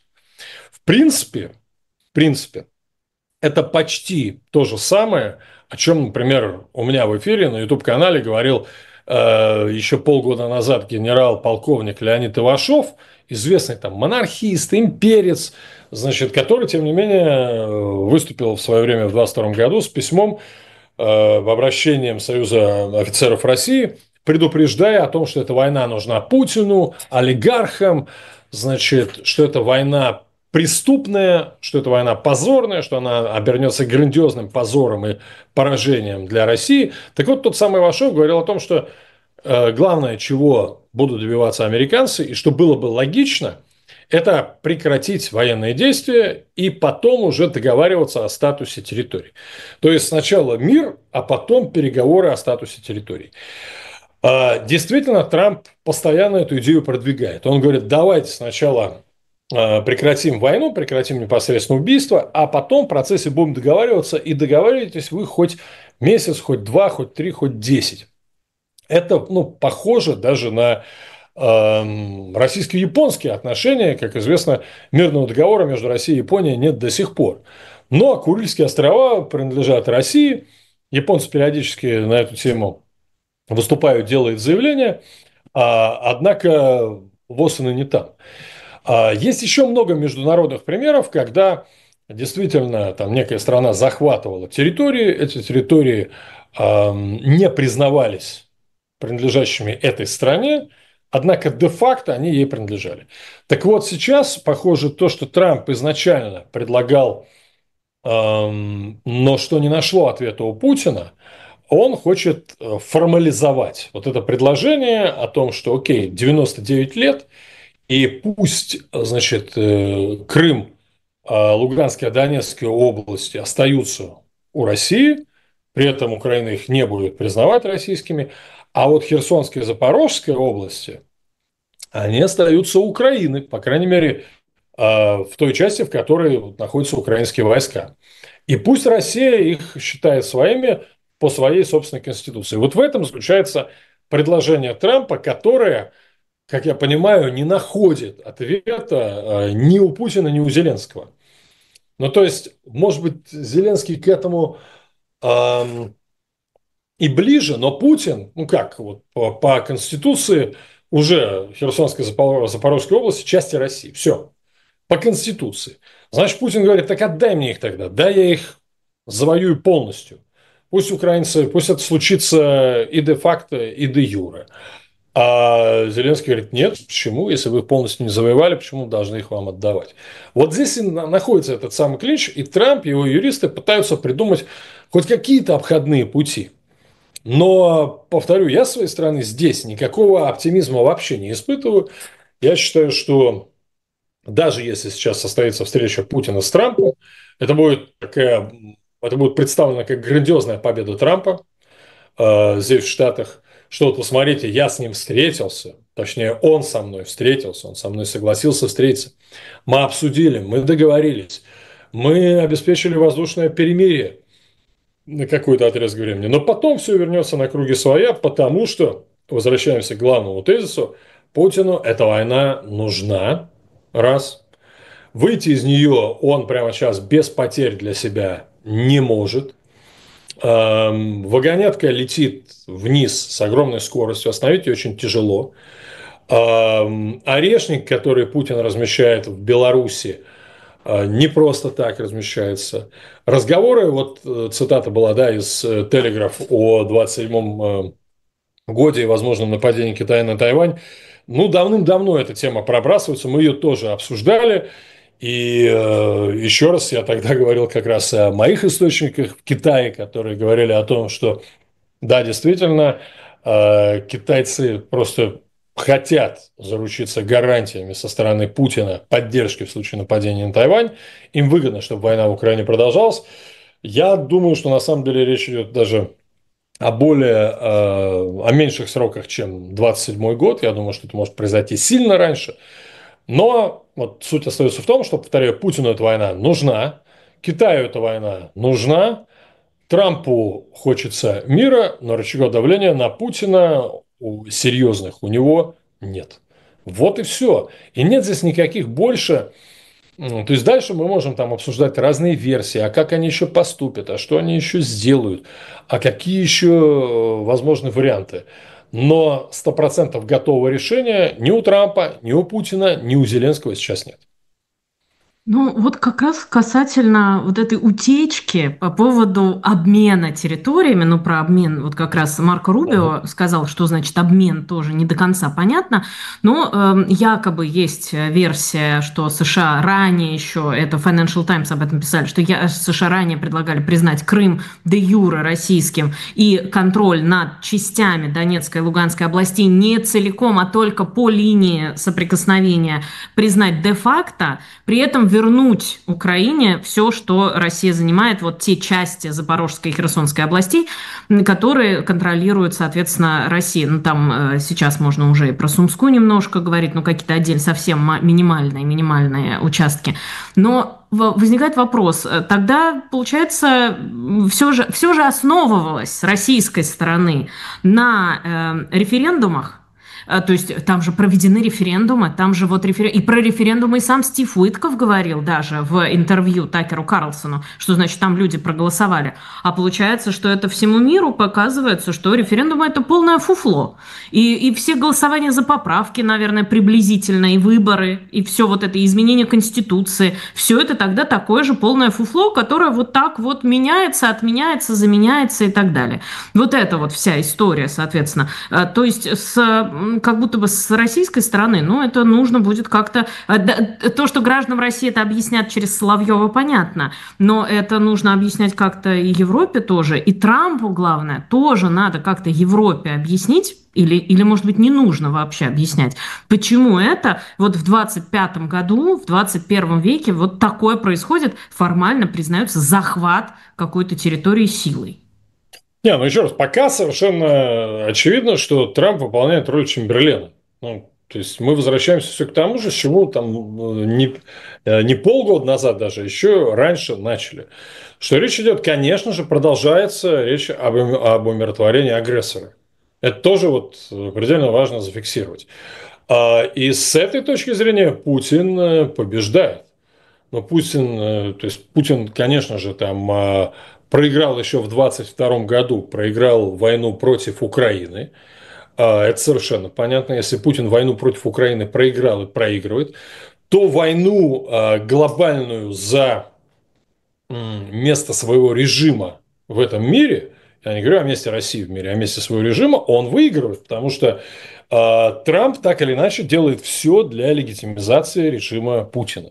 В принципе, это почти то же самое, о чем, например, у меня в эфире на YouTube-канале говорил еще полгода назад генерал-полковник Леонид Ивашов, известный там монархист, имперец, значит, который, тем не менее, выступил в свое время в 22 году с письмом в обращением Союза офицеров России, предупреждая о том, что эта война нужна Путину, олигархам, значит, что это война преступная, что это война позорная, что она обернется грандиозным позором и поражением для России. Так вот, тот самый Ивашов говорил о том, что главное, чего будут добиваться американцы, и что было бы логично, это прекратить военные действия и потом уже договариваться о статусе территорий. То есть сначала мир, а потом переговоры о статусе территорий. Действительно, Трамп постоянно эту идею продвигает. Он говорит: давайте сначала прекратим войну, прекратим непосредственно убийство, а потом в процессе будем договариваться, и договариваетесь вы хоть месяц, хоть два, хоть три, хоть 10. Это, похоже даже на российско-японские отношения. Как известно, мирного договора между Россией и Японией нет до сих пор. Но Курильские острова принадлежат России. Японцы периодически на эту тему выступают, делают заявления, однако ВОС и не там. Есть еще много международных примеров, когда действительно там некая страна захватывала территории, эти территории не признавались принадлежащими этой стране, однако де-факто они ей принадлежали. Так вот, сейчас, похоже, то, что Трамп изначально предлагал, но что не нашло ответа у Путина, он хочет формализовать вот это предложение о том, что, окей, 99 лет, и пусть, значит, Крым, Луганская, Донецкая области остаются у России, при этом Украина их не будет признавать российскими, а вот Херсонская и Запорожская области, они остаются у Украины, по крайней мере, в той части, в которой находятся украинские войска. И пусть Россия их считает своими по своей собственной конституции. Вот в этом заключается предложение Трампа, которое, как я понимаю, не находит ответа ни у Путина, ни у Зеленского. Ну, то есть, может быть, Зеленский к этому и ближе, но Путин, вот по Конституции уже Херсонская, Запорожская область части России. Все, по Конституции. Значит, Путин говорит: так отдай мне их тогда, да, я их завоюю полностью. Пусть украинцы, пусть это случится и де-факто, и де-юре. А Зеленский говорит: нет, почему? Если вы их полностью не завоевали, почему мы должны их вам отдавать? Вот здесь и находится этот самый клинч, и Трамп, его юристы пытаются придумать хоть какие-то обходные пути. Но, повторю, я с своей стороны здесь никакого оптимизма вообще не испытываю. Я считаю, что даже если сейчас состоится встреча Путина с Трампом, это будет представлено как грандиозная победа Трампа здесь в Штатах. Что вот посмотрите, я с ним встретился, точнее, он со мной встретился, он со мной согласился встретиться. Мы обсудили, мы договорились, мы обеспечили воздушное перемирие на какой-то отрезок времени. Но потом все вернется на круги своя, потому что возвращаемся к главному тезису. Путину эта война нужна, раз. Выйти из нее он прямо сейчас без потерь для себя не может. Вагонетка летит вниз с огромной скоростью, остановить ее очень тяжело. Орешник, который Путин размещает в Беларуси, не просто так размещается. Разговоры, вот цитата была, да, из Телеграф о 27-м годе и возможном нападении Китая на Тайвань. Ну, давным-давно эта тема пробрасывается, мы ее тоже обсуждали. И еще раз, я тогда говорил как раз о моих источниках в Китае, которые говорили о том, что да, действительно, китайцы просто хотят заручиться гарантиями со стороны Путина поддержки в случае нападения на Тайвань. Им выгодно, чтобы война в Украине продолжалась. Я думаю, что на самом деле речь идет даже о меньших сроках, чем 27 год. Я думаю, что это может произойти сильно раньше. Но вот суть остается в том, что, повторяю, Путину эта война нужна, Китаю эта война нужна, Трампу хочется мира, но рычагов давления на Путина серьезных у него нет. Вот и все. И нет здесь никаких больше. То есть дальше мы можем там обсуждать разные версии, а как они еще поступят, а что они еще сделают, а какие еще возможны варианты. Но 100% готового решения ни у Трампа, ни у Путина, ни у Зеленского сейчас нет. Ну, вот как раз касательно вот этой утечки по поводу обмена территориями, ну, про обмен, вот как раз Марко Ага. Рубио сказал, что значит обмен, тоже не до конца понятно, но якобы есть версия, что США ранее еще, это Financial Times об этом писали, что США ранее предлагали признать Крым де юре российским и контроль над частями Донецкой и Луганской областей не целиком, а только по линии соприкосновения признать де-факто, при этом вернуть Украине все, что Россия занимает, вот те части Запорожской и Херсонской областей, которые контролируют, соответственно, Россия. Ну, там сейчас можно уже и про Сумскую немножко говорить, ну, какие-то отдельно совсем минимальные участки. Но возникает вопрос, тогда, получается, все же основывалось с российской стороны на референдумах. То есть там же проведены референдумы, там же вот и про референдумы и сам Стив Уитков говорил даже в интервью Такеру Карлсону, что значит там люди проголосовали. А получается, что это всему миру показывается, что референдумы это полное фуфло. И все голосования за поправки, наверное, приблизительно, и выборы, и все вот это, и изменение Конституции, все это тогда такое же полное фуфло, которое вот так вот меняется, отменяется, заменяется и так далее. Вот это вот вся история, соответственно. То есть как будто бы с российской стороны, ну, это нужно будет как-то... То, что гражданам России это объяснят через Соловьева, понятно, но это нужно объяснять как-то и Европе тоже, и Трампу, главное, тоже надо как-то Европе объяснить, или, может быть, не нужно вообще объяснять, почему это вот в 25-м году, в 21 веке вот такое происходит, формально признается захват какой-то территории силой. Не, ну еще раз, пока совершенно очевидно, что Трамп выполняет роль Чемберлена. Ну, то есть мы возвращаемся все к тому же, с чего там не полгода назад даже, еще раньше начали. Что речь идет, конечно же, продолжается речь об умиротворении агрессора. Это тоже вот предельно важно зафиксировать. И с этой точки зрения Путин побеждает. Но Путин, то есть Путин, конечно же, там проиграл еще в 22 году, проиграл войну против Украины. Это совершенно понятно. Если Путин войну против Украины проиграл и проигрывает, то войну глобальную за место своего режима в этом мире, я не говорю о месте России в мире, а о месте своего режима, он выигрывает, потому что Трамп так или иначе делает все для легитимизации режима Путина.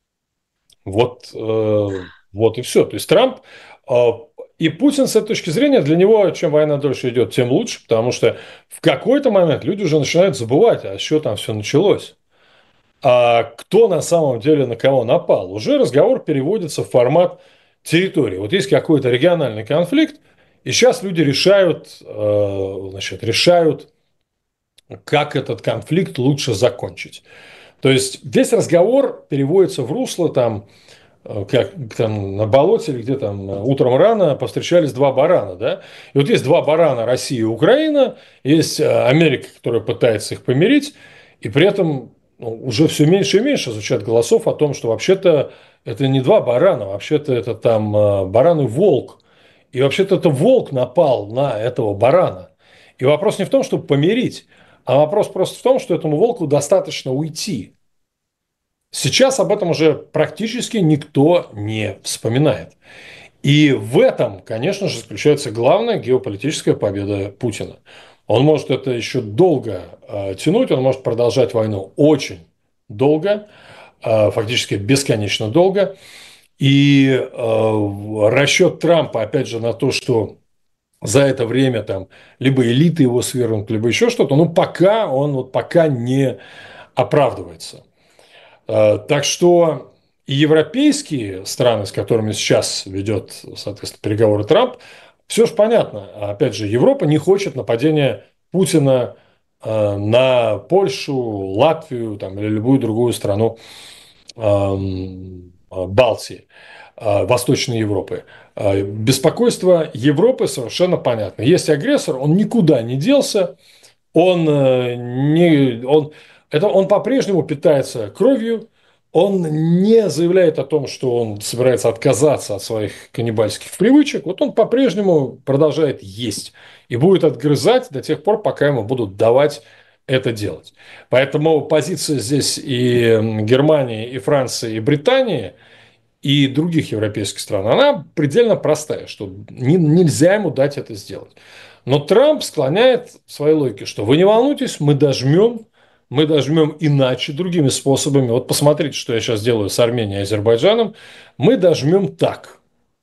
Вот, вот и все. То есть Трамп и Путин с этой точки зрения, для него, чем война дольше идет, тем лучше, потому что в какой-то момент люди уже начинают забывать, а что там все началось. А кто на самом деле на кого напал? Уже разговор переводится в формат территории. Вот есть какой-то региональный конфликт, и сейчас люди решают, как этот конфликт лучше закончить. То есть весь разговор переводится в русло там как там на болоте или где там утром рано повстречались два барана, да? И вот есть два барана: Россия и Украина, есть Америка, которая пытается их помирить, и при этом уже все меньше и меньше звучат голосов о том, что вообще-то это не два барана, вообще-то это там баран и волк. И вообще-то это волк напал на этого барана. И вопрос не в том, чтобы помирить, а вопрос просто в том, что этому волку достаточно уйти. Сейчас об этом уже практически никто не вспоминает. И в этом, конечно же, заключается главная геополитическая победа Путина. Он может это еще долго тянуть, он может продолжать войну очень долго, фактически бесконечно долго. И расчет Трампа, опять же, на то, что за это время там либо элиты его свергнут, либо еще что-то, ну пока он вот пока не оправдывается. Так что и европейские страны, с которыми сейчас ведет, соответственно, переговоры Трамп, все же понятно. Опять же, Европа не хочет нападения Путина на Польшу, Латвию там, или любую другую страну Балтии, Восточной Европы. Беспокойство Европы совершенно понятно. Есть агрессор, он никуда не делся, он, не, он по-прежнему питается кровью, он не заявляет о том, что он собирается отказаться от своих каннибальских привычек. Вот он по-прежнему продолжает есть и будет отгрызать до тех пор, пока ему будут давать это делать. Поэтому позиция здесь и Германии, и Франции, и Британии, и других европейских стран, она предельно простая, что нельзя ему дать это сделать. Но Трамп склоняет в своей логике, что вы не волнуйтесь, мы дожмем иначе, другими способами. Вот посмотрите, что я сейчас делаю с Арменией и Азербайджаном. Мы дожмем так.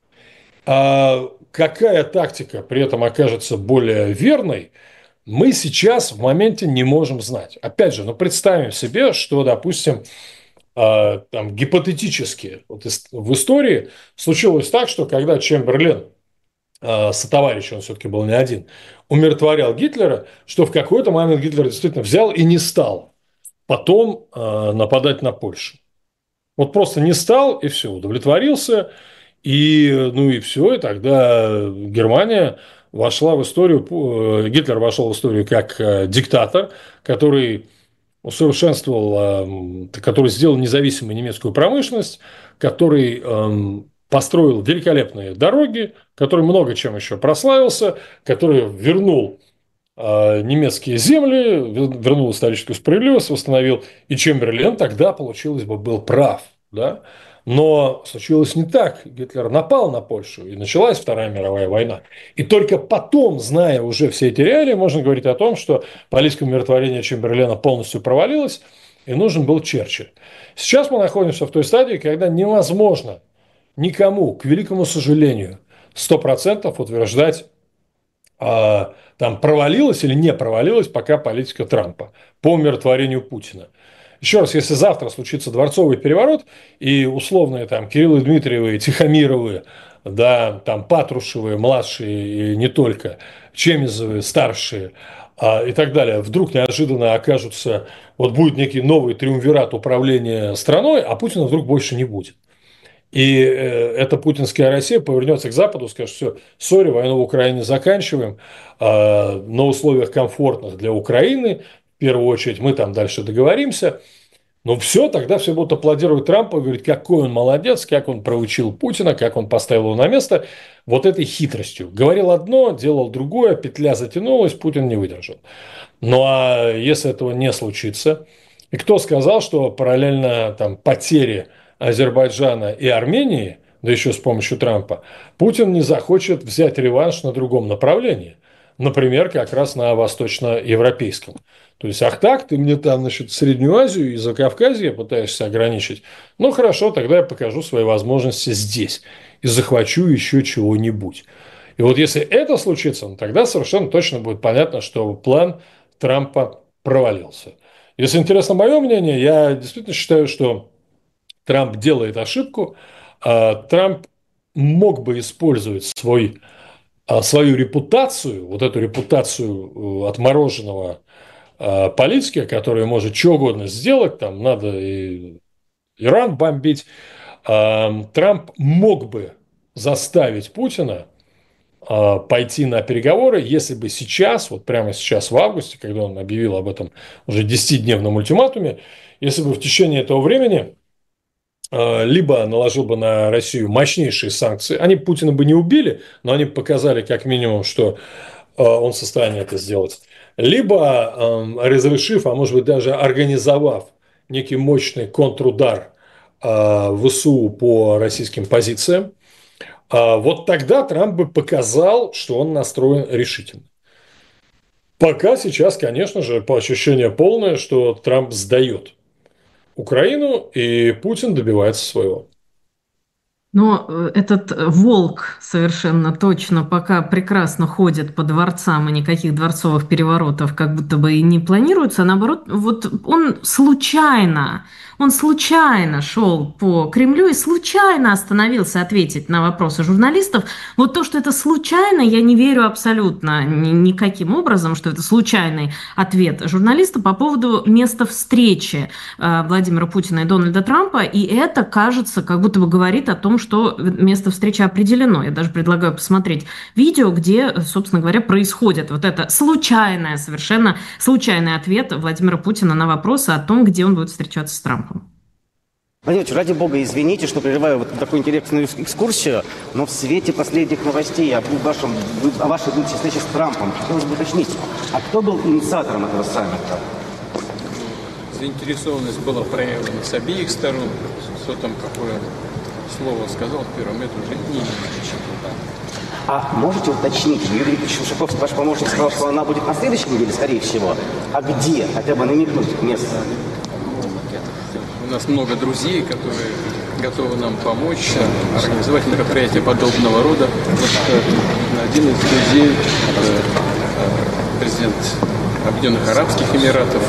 А какая тактика при этом окажется более верной, мы сейчас в моменте не можем знать. Опять же, ну представим себе, что, допустим, там, гипотетически вот в истории случилось так, что когда Чемберлен, сотоварищ, он все-таки был не один, умиротворял Гитлера, что в какой-то момент Гитлер действительно взял и не стал потом нападать на Польшу. Вот просто не стал, и все, удовлетворился, и, ну и все, и тогда Германия вошла в историю, Гитлер вошел в историю как диктатор, который усовершенствовал, который сделал независимую немецкую промышленность, который построил великолепные дороги, который много чем еще прославился, который вернул немецкие земли, вернул историческую справедливость, восстановил. И Чемберлен тогда, получилось бы, был прав. Да? Но случилось не так. Гитлер напал на Польшу, и началась Вторая мировая война. И только потом, зная уже все эти реалии, можно говорить о том, что политика умиротворения Чемберлена полностью провалилась, и нужен был Черчилль. Сейчас мы находимся в той стадии, когда невозможно никому, к великому сожалению, 100% утверждать, там провалилась или не провалилась пока политика Трампа по умиротворению Путина. Еще раз, если завтра случится дворцовый переворот, и условные там Кириллы Дмитриевы, Тихомировы, да, там Патрушевы, младшие и не только, Чемизовы, старшие, и так далее, вдруг неожиданно окажутся, вот будет некий новый триумвират управления страной, а Путина вдруг больше не будет. И эта путинская Россия повернется к Западу, скажет: все, сори, войну в Украине заканчиваем, на условиях комфортных для Украины, в первую очередь мы там дальше договоримся. Но все, тогда все будут аплодировать Трампу и говорить, какой он молодец, как он проучил Путина, как он поставил его на место вот этой хитростью. Говорил одно, делал другое, петля затянулась, Путин не выдержал. Ну а если этого не случится, и кто сказал, что параллельно там потере Азербайджана и Армении, да еще с помощью Трампа, Путин не захочет взять реванш на другом направлении, например, как раз на восточноевропейском. То есть, ах так, ты мне там, значит, Среднюю Азию и Закавказье пытаешься ограничить, ну хорошо, тогда я покажу свои возможности здесь и захвачу еще чего-нибудь. И вот если это случится, ну, тогда совершенно точно будет понятно, что план Трампа провалился. Если интересно мое мнение, я действительно считаю, что Трамп делает ошибку. Трамп мог бы использовать свою репутацию, вот эту репутацию отмороженного политика, который может что угодно сделать, там надо и Иран бомбить, Трамп мог бы заставить Путина пойти на переговоры, если бы сейчас, вот прямо сейчас в августе, когда он объявил об этом уже 10-дневном ультиматуме, если бы в течение этого времени либо наложил бы на Россию мощнейшие санкции, они Путина бы не убили, но они показали как минимум, что он в состоянии это сделать, либо разрешив, а может быть даже организовав некий мощный контрудар ВСУ по российским позициям, вот тогда Трамп бы показал, что он настроен решительно. Пока сейчас, конечно же, по ощущению полное, что Трамп сдает Украину, и Путин добивается своего. Но этот волк совершенно точно пока прекрасно ходит по дворцам, и никаких дворцовых переворотов как будто бы и не планируется. А наоборот, вот он случайно шел по Кремлю и случайно остановился ответить на вопросы журналистов. Вот то, что это случайно, я не верю абсолютно никаким образом, что это случайный ответ журналиста по поводу места встречи Владимира Путина и Дональда Трампа. И это, кажется, как будто бы говорит о том, что место встречи определено. Я даже предлагаю посмотреть видео, где, собственно говоря, происходит вот это совершенно случайный ответ Владимира Путина на вопросы о том, где он будет встречаться с Трампом. Владимир Ильич, ради бога, извините, что прерываю вот такую интересную экскурсию, но в свете последних новостей о вашей будущей встрече с Трампом хотелось бы уточнить, а кто был инициатором этого саммита? Заинтересованность была проявлена с обеих сторон. Кто там какое слово сказал первым, это уже не имеет значения. А можете уточнить, Юрий Викторович Ушаков, ваш помощник, сказал, что она будет на следующей неделе, скорее всего. А где? Хотя бы намекнуть место. У нас много друзей, которые готовы нам помочь организовать мероприятия подобного рода. Вот один из друзей, президент Объединенных Арабских Эмиратов.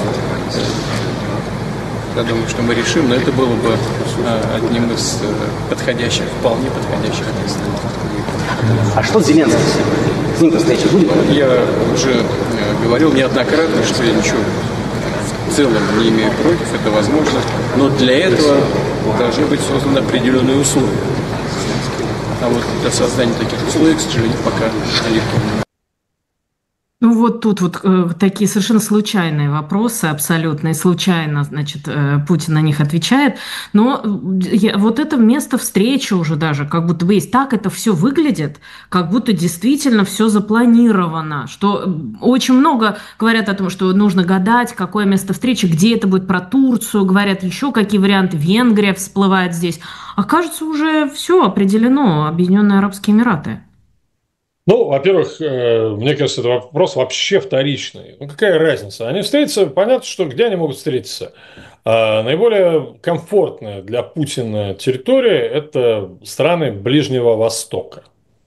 Я думаю, что мы решим, но это было бы одним из вполне подходящих мест. А что с Зеленским? С ним встреча будет? Я уже говорил неоднократно, что я ничего в целом не имею против, это возможно, но для этого должны быть созданы определенные условия. А вот для создания таких условий, к сожалению, пока далеко. Ну вот тут вот такие совершенно случайные вопросы, абсолютно, и случайно, значит, Путин на них отвечает. Но вот это место встречи уже даже как будто бы есть. Так это все выглядит, как будто действительно все запланировано. Что очень много говорят о том, что нужно гадать, какое место встречи, где это будет, про Турцию, говорят еще какие варианты, Венгрия всплывает здесь. А кажется, уже все определено, Объединенные Арабские Эмираты. Ну, во-первых, мне кажется, это вопрос вообще вторичный. Ну, какая разница? Они встретятся, понятно, что где они могут встретиться. Наиболее комфортная для Путина территория – это страны Ближнего Востока.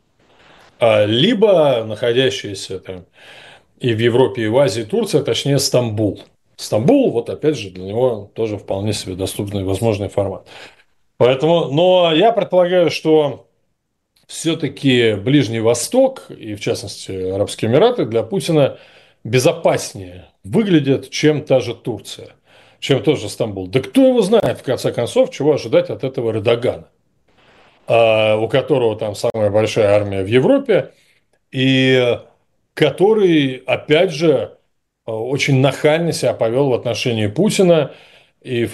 Либо находящиеся там и в Европе, и в Азии Турция, точнее Стамбул. Стамбул, вот опять же, для него тоже вполне себе доступный возможный формат. Поэтому, но я предполагаю, что все-таки Ближний Восток, и в частности Арабские Эмираты, для Путина безопаснее выглядят, чем та же Турция, чем тот же Стамбул. Да кто его знает, в конце концов, чего ожидать от этого Эрдогана, у которого там самая большая армия в Европе, и который, опять же, очень нахально себя повел в отношении Путина и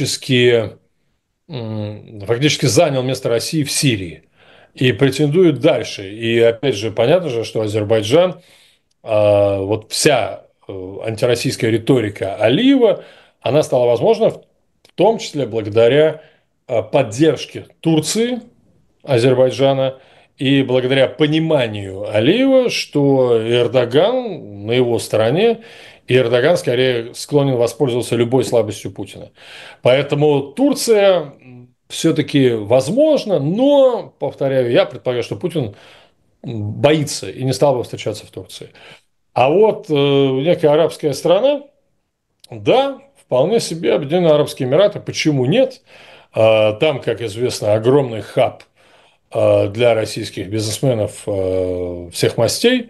фактически занял место России в Сирии и претендует дальше. И опять же, понятно же, что Азербайджан, вот вся антироссийская риторика Алиева, она стала возможна в том числе благодаря поддержке Турции, Азербайджана, и благодаря пониманию Алиева, что Эрдоган на его стороне, и Эрдоган скорее склонен воспользоваться любой слабостью Путина. Поэтому Турция все-таки возможно, но, повторяю, я предполагаю, что Путин боится и не стал бы встречаться в Турции. А вот некая арабская страна, да, вполне себе Объединенные Арабские Эмираты, почему нет? Там, как известно, огромный хаб для российских бизнесменов всех мастей.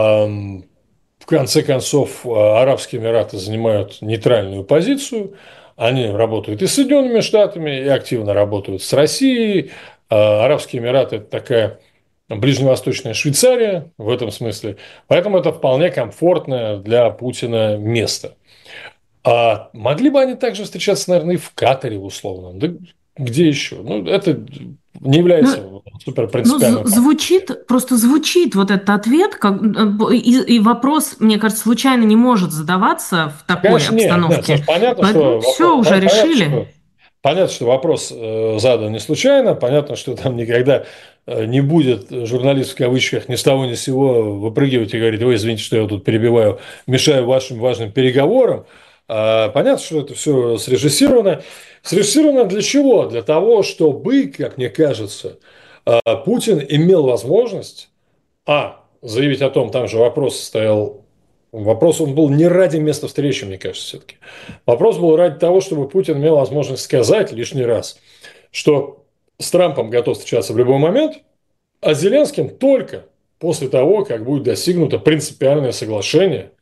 В конце концов, Арабские Эмираты занимают нейтральную позицию. Они работают и с Соединенными Штатами, и активно работают с Россией. Арабские Эмираты – это такая ближневосточная Швейцария в этом смысле. Поэтому это вполне комфортное для Путина место. А могли бы они также встречаться, наверное, и в Катаре условно. Да где еще? Ну, это не является супер принципиальным фактором. Звучит вот этот ответ, и вопрос, мне кажется, случайно не может задаваться в такой Конечно, нет, обстановке. Саш, понятно, Поэтому что все уже решили. понятно, что вопрос задан не случайно, понятно, что там никогда не будет журналист в кавычках ни с того ни с сего выпрыгивать и говорить: ой, извините, что я тут перебиваю, мешаю вашим важным переговорам. Понятно, что это все срежиссировано. Срежиссировано для чего? Для того, чтобы, как мне кажется, Путин имел возможность заявить о том, там же вопрос стоял, вопрос он был не ради места встречи, мне кажется, все-таки. Вопрос был ради того, чтобы Путин имел возможность сказать лишний раз, что с Трампом готов встречаться в любой момент, а с Зеленским только после того, как будет достигнуто принципиальное соглашение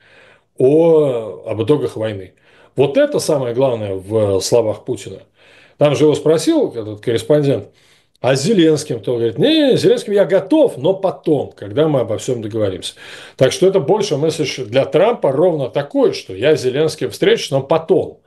об итогах войны. Вот это самое главное в словах Путина. Там же его спросил этот корреспондент: а с Зеленским? То говорит: не, с Зеленским я готов, но потом, когда мы обо всем договоримся. Так что это больше месседж для Трампа ровно такой, что я с Зеленским встречусь, но потом.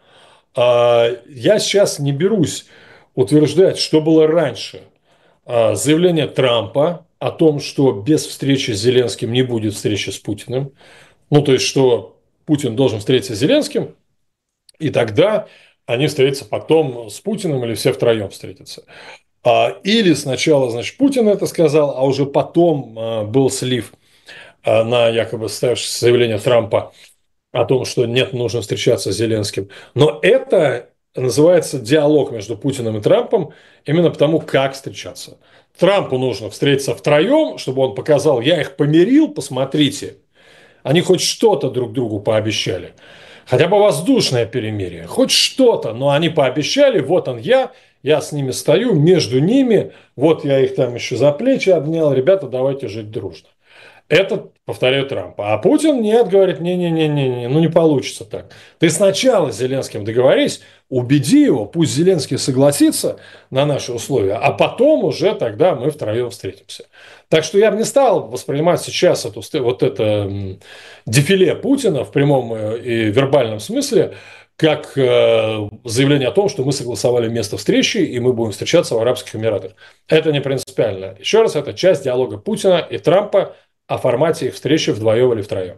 Я сейчас не берусь утверждать, что было раньше. Заявление Трампа о том, что без встречи с Зеленским не будет встречи с Путиным. Ну, то есть, что Путин должен встретиться с Зеленским, и тогда они встретятся потом с Путиным или все втроем встретятся. Или сначала, значит, Путин это сказал, а уже потом был слив на якобы состоявшееся заявление Трампа о том, что нет, нужно встречаться с Зеленским. Но это называется диалог между Путиным и Трампом именно потому, как встречаться. Трампу нужно встретиться втроем, чтобы он показал: я их помирил, посмотрите. Они хоть что-то друг другу пообещали. Хотя бы воздушное перемирие. Хоть что-то. Но они пообещали: вот он я с ними стою, между ними. Вот я их там еще за плечи обнял. Ребята, давайте жить дружно. Это, повторяю, Трампа. А Путин нет, говорит: не-не-не, ну не получится так. Ты сначала с Зеленским договорись, убеди его, пусть Зеленский согласится на наши условия, а потом уже тогда мы втроем встретимся. Так что я бы не стал воспринимать сейчас вот это дефиле Путина в прямом и вербальном смысле как заявление о том, что мы согласовали место встречи и мы будем встречаться в Арабских Эмиратах. Это не принципиально. Еще раз, это часть диалога Путина и Трампа о формате их встречи вдвоем или втроем.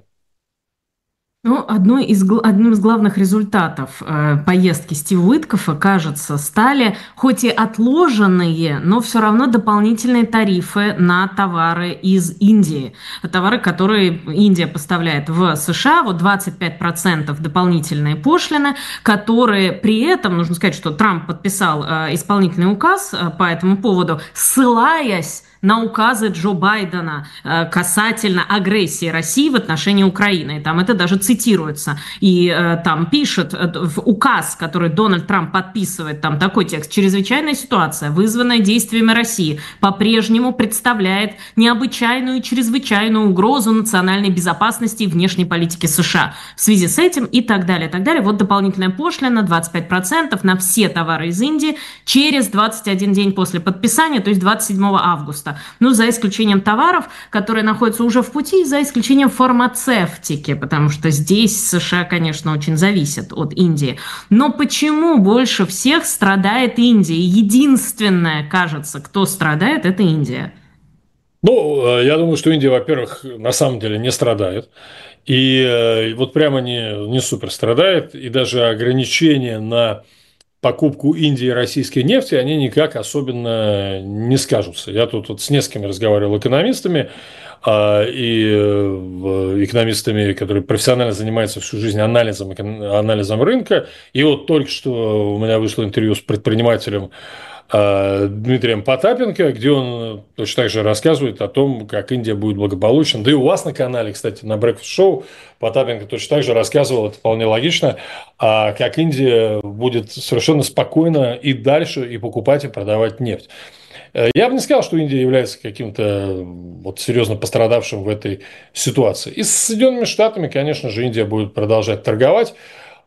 Ну, одним из главных результатов поездки Стива Уиткофа, кажется, стали хоть и отложенные, но все равно дополнительные тарифы на товары из Индии. Товары, которые Индия поставляет в США, вот 25% дополнительные пошлины, которые при этом, нужно сказать, что Трамп подписал исполнительный указ по этому поводу, ссылаясь на указы Джо Байдена касательно агрессии России в отношении Украины. И там это даже цитируется. И там пишет в указ, который Дональд Трамп подписывает, там такой текст: чрезвычайная ситуация, вызванная действиями России, по-прежнему представляет необычайную и чрезвычайную угрозу национальной безопасности и внешней политики США. В связи с этим и так далее, и так далее. Вот дополнительная пошлина 25% на все товары из Индии через 21 день после подписания, то есть 27 августа. Ну, за исключением товаров, которые находятся уже в пути, за исключением фармацевтики, потому что здесь США, конечно, очень зависят от Индии. Но почему больше всех страдает Индия? Единственное, кажется, кто страдает, это Индия. Ну, я думаю, что Индия, во-первых, на самом деле не страдает. И вот прямо не супер страдает. И даже ограничения на покупку Индии российской нефти, они никак особенно не скажутся. Я тут вот с несколькими разговаривал экономистами, экономистами, которые профессионально занимаются всю жизнь анализом рынка. И вот только что у меня вышло интервью с предпринимателем Дмитрием Потапенко, где он точно так же рассказывает о том, как Индия будет благополучна. Да и у вас на канале, кстати, на Breakfast Show Потапенко точно так же рассказывал, это вполне логично, как Индия будет совершенно спокойно и дальше и покупать, и продавать нефть. Я бы не сказал, что Индия является каким-то вот серьезно пострадавшим в этой ситуации. И с Соединенными Штатами, конечно же, Индия будет продолжать торговать.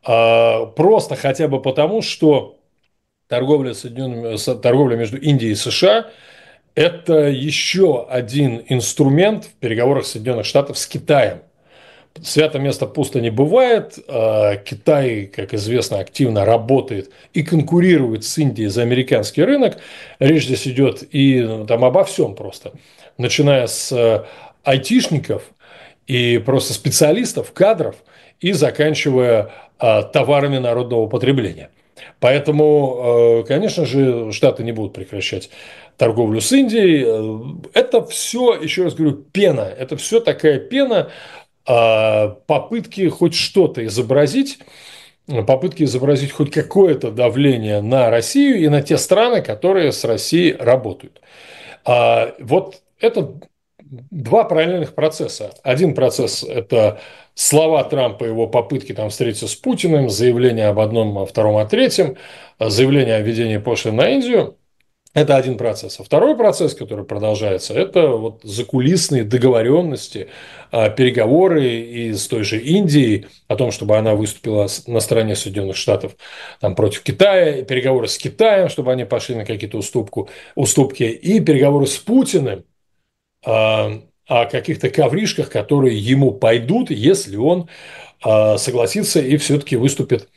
просто хотя бы потому, что торговля между Индией и США – это еще один инструмент в переговорах Соединенных Штатов с Китаем. Свято место пусто не бывает. Китай, как известно, активно работает и конкурирует с Индией за американский рынок. Речь здесь идет и там обо всем просто. Начиная с айтишников и просто специалистов, кадров, и заканчивая товарами народного потребления. Поэтому, конечно же, Штаты не будут прекращать торговлю с Индией. Это все, еще раз говорю, пена. Это все такая пена, попытки хоть что-то изобразить, попытки изобразить хоть какое-то давление на Россию и на те страны, которые с Россией работают. Вот это два параллельных процесса. Один процесс – это слова Трампа, его попытки там встретиться с Путиным, заявление об одном, о втором, о третьем, заявление о введении пошлин на Индию. Это один процесс. А второй процесс, который продолжается, это вот закулисные договоренности, переговоры и с той же Индией о том, чтобы она выступила на стороне Соединенных Штатов там, против Китая, переговоры с Китаем, чтобы они пошли на какие-то уступки, и переговоры с Путиным о каких-то ковришках, которые ему пойдут, если он согласится и все-таки выступит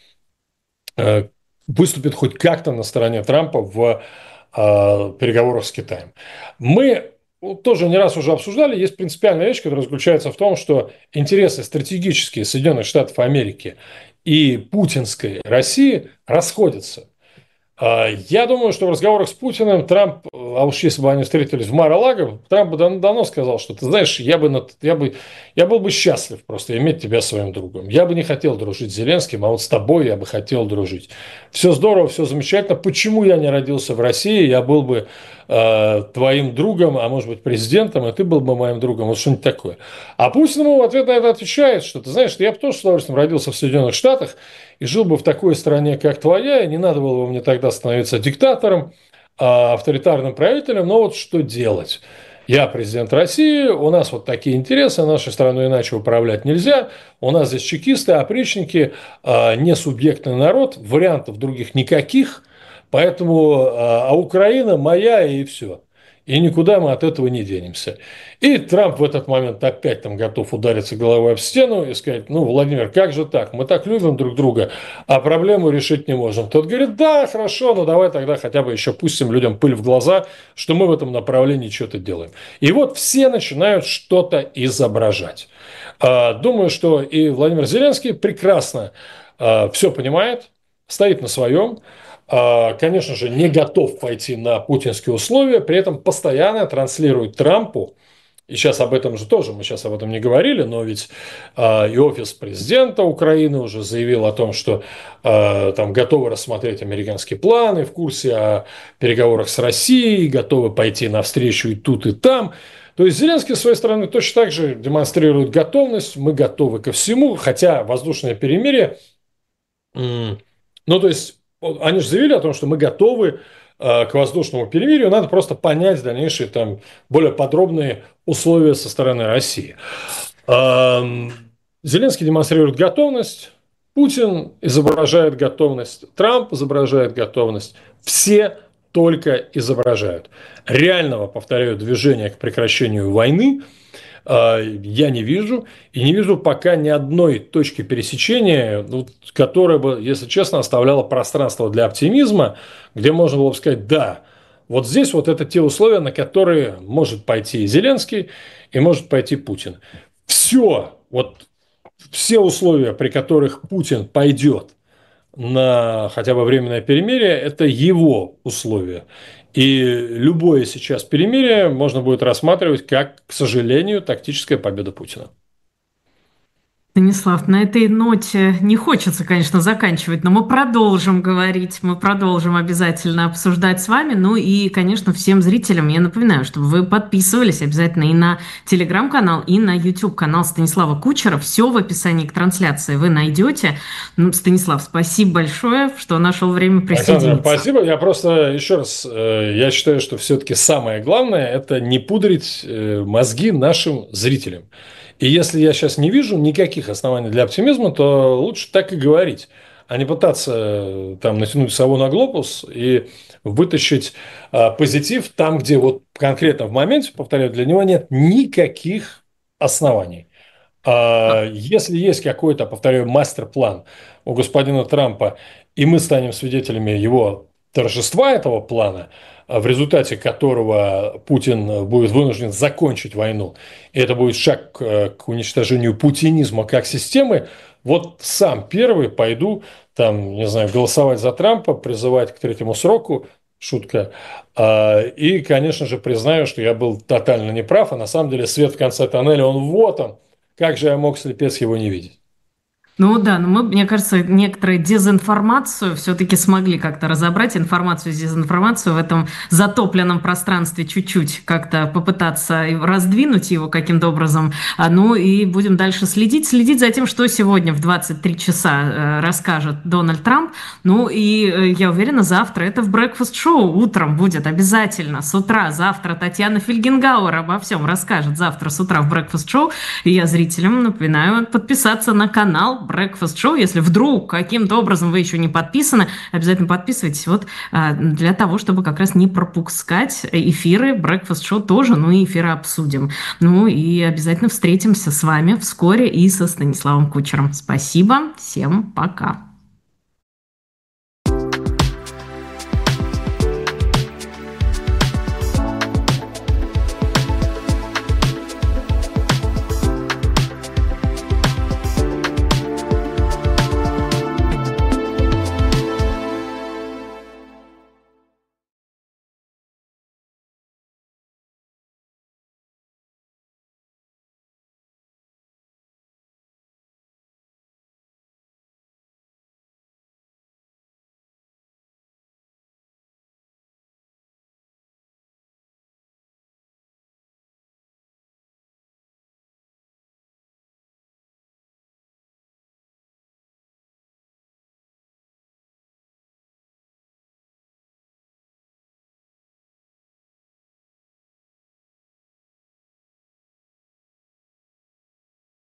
хоть как-то на стороне Трампа в переговорах с Китаем. Мы тоже не раз уже обсуждали, есть принципиальная вещь, которая заключается в том, что интересы стратегические Соединенных Штатов Америки и путинской России расходятся. Я думаю, что в разговорах с Путиным Трамп, а уж если бы они встретились в Мар-а-Лаго, Трамп бы давно сказал, что ты знаешь, я был бы счастлив просто иметь тебя своим другом. Я бы не хотел дружить с Зеленским, а вот с тобой я бы хотел дружить. Все здорово, все замечательно. Почему я не родился в России? Я был бы твоим другом, а может быть президентом, и ты был бы моим другом. Вот что-нибудь такое. А Путин ему в ответ на это отвечает, что ты знаешь, я бы тоже с удовольствием родился в Соединенных Штатах и жил бы в такой стране, как твоя, и не надо было бы мне тогда становиться диктатором, авторитарным правителем, но вот что делать? Я президент России, у нас вот такие интересы, нашей страной иначе управлять нельзя, у нас здесь чекисты, опричники, не субъектный народ, вариантов других никаких, поэтому Украина моя и все. И никуда мы от этого не денемся. И Трамп в этот момент опять там готов удариться головой об стену и сказать, ну, Владимир, как же так? Мы так любим друг друга, а проблему решить не можем. Тот говорит, да, хорошо, но давай тогда хотя бы еще пустим людям пыль в глаза, что мы в этом направлении что-то делаем. И вот все начинают что-то изображать. Думаю, что и Владимир Зеленский прекрасно все понимает, стоит на своем. Конечно же, не готов пойти на путинские условия, при этом постоянно транслирует Трампу, и сейчас об этом же тоже, мы сейчас об этом не говорили, но ведь и офис президента Украины уже заявил о том, что там готовы рассмотреть американские планы, в курсе о переговорах с Россией, готовы пойти навстречу и тут, и там. То есть Зеленский, с своей стороны, точно так же демонстрирует готовность, мы готовы ко всему, хотя воздушное перемирие, ну, то есть они же заявили о том, что мы готовы к воздушному перемирию, надо просто понять дальнейшие там более подробные условия со стороны России. Зеленский демонстрирует готовность, Путин изображает готовность, Трамп изображает готовность, все только изображают. Реального, повторяю, движения к прекращению войны я не вижу. И не вижу пока ни одной точки пересечения, которая бы, если честно, оставляла пространство для оптимизма, где можно было бы сказать, да, вот здесь вот это те условия, на которые может пойти Зеленский и может пойти Путин. Все условия, при которых Путин пойдет на хотя бы временное перемирие, это его условия. И любое сейчас перемирие можно будет рассматривать как, к сожалению, тактическая победа Путина. Станислав, на этой ноте не хочется, конечно, заканчивать, но мы продолжим говорить, мы продолжим обязательно обсуждать с вами. Ну и, конечно, всем зрителям я напоминаю, чтобы вы подписывались обязательно и на телеграм-канал, и на YouTube-канал Станислава Кучера. Все в описании к трансляции вы найдете. Ну, Станислав, спасибо большое, что нашел время присоединиться. Александр, спасибо. Я просто еще раз, я считаю, что все-таки самое главное – это не пудрить мозги нашим зрителям. И если я сейчас не вижу никаких оснований для оптимизма, то лучше так и говорить, а не пытаться там натянуть сову на глобус и вытащить позитив там, где вот конкретно в моменте, повторяю, для него нет никаких оснований. Если есть какой-то, повторяю, мастер-план у господина Трампа, и мы станем свидетелями его торжества этого плана, в результате которого Путин будет вынужден закончить войну, и это будет шаг к уничтожению путинизма как системы, вот сам первый пойду, там, не знаю, голосовать за Трампа, призывать к третьему сроку, шутка, и, конечно же, признаю, что я был тотально неправ, а на самом деле свет в конце тоннеля, вот он. Как же я мог, слепец, его не видеть? Ну да, но мы, мне кажется, некоторую дезинформацию все-таки смогли как-то разобрать, информацию и дезинформацию в этом затопленном пространстве чуть-чуть как-то попытаться раздвинуть его каким-то образом. Ну и будем дальше следить за тем, что сегодня в 23 часа расскажет Дональд Трамп. Ну и я уверена, завтра это в Breakfast Show утром будет обязательно, с утра. Завтра Татьяна Фельгенгауэр обо всем расскажет завтра с утра в Breakfast Show. И я зрителям напоминаю подписаться на канал Breakfast Show. Если вдруг каким-то образом вы еще не подписаны, обязательно подписывайтесь вот для того, чтобы как раз не пропускать эфиры Breakfast Show тоже, ну и эфиры обсудим. Ну и обязательно встретимся с вами вскоре и со Станиславом Кучером. Спасибо, всем пока.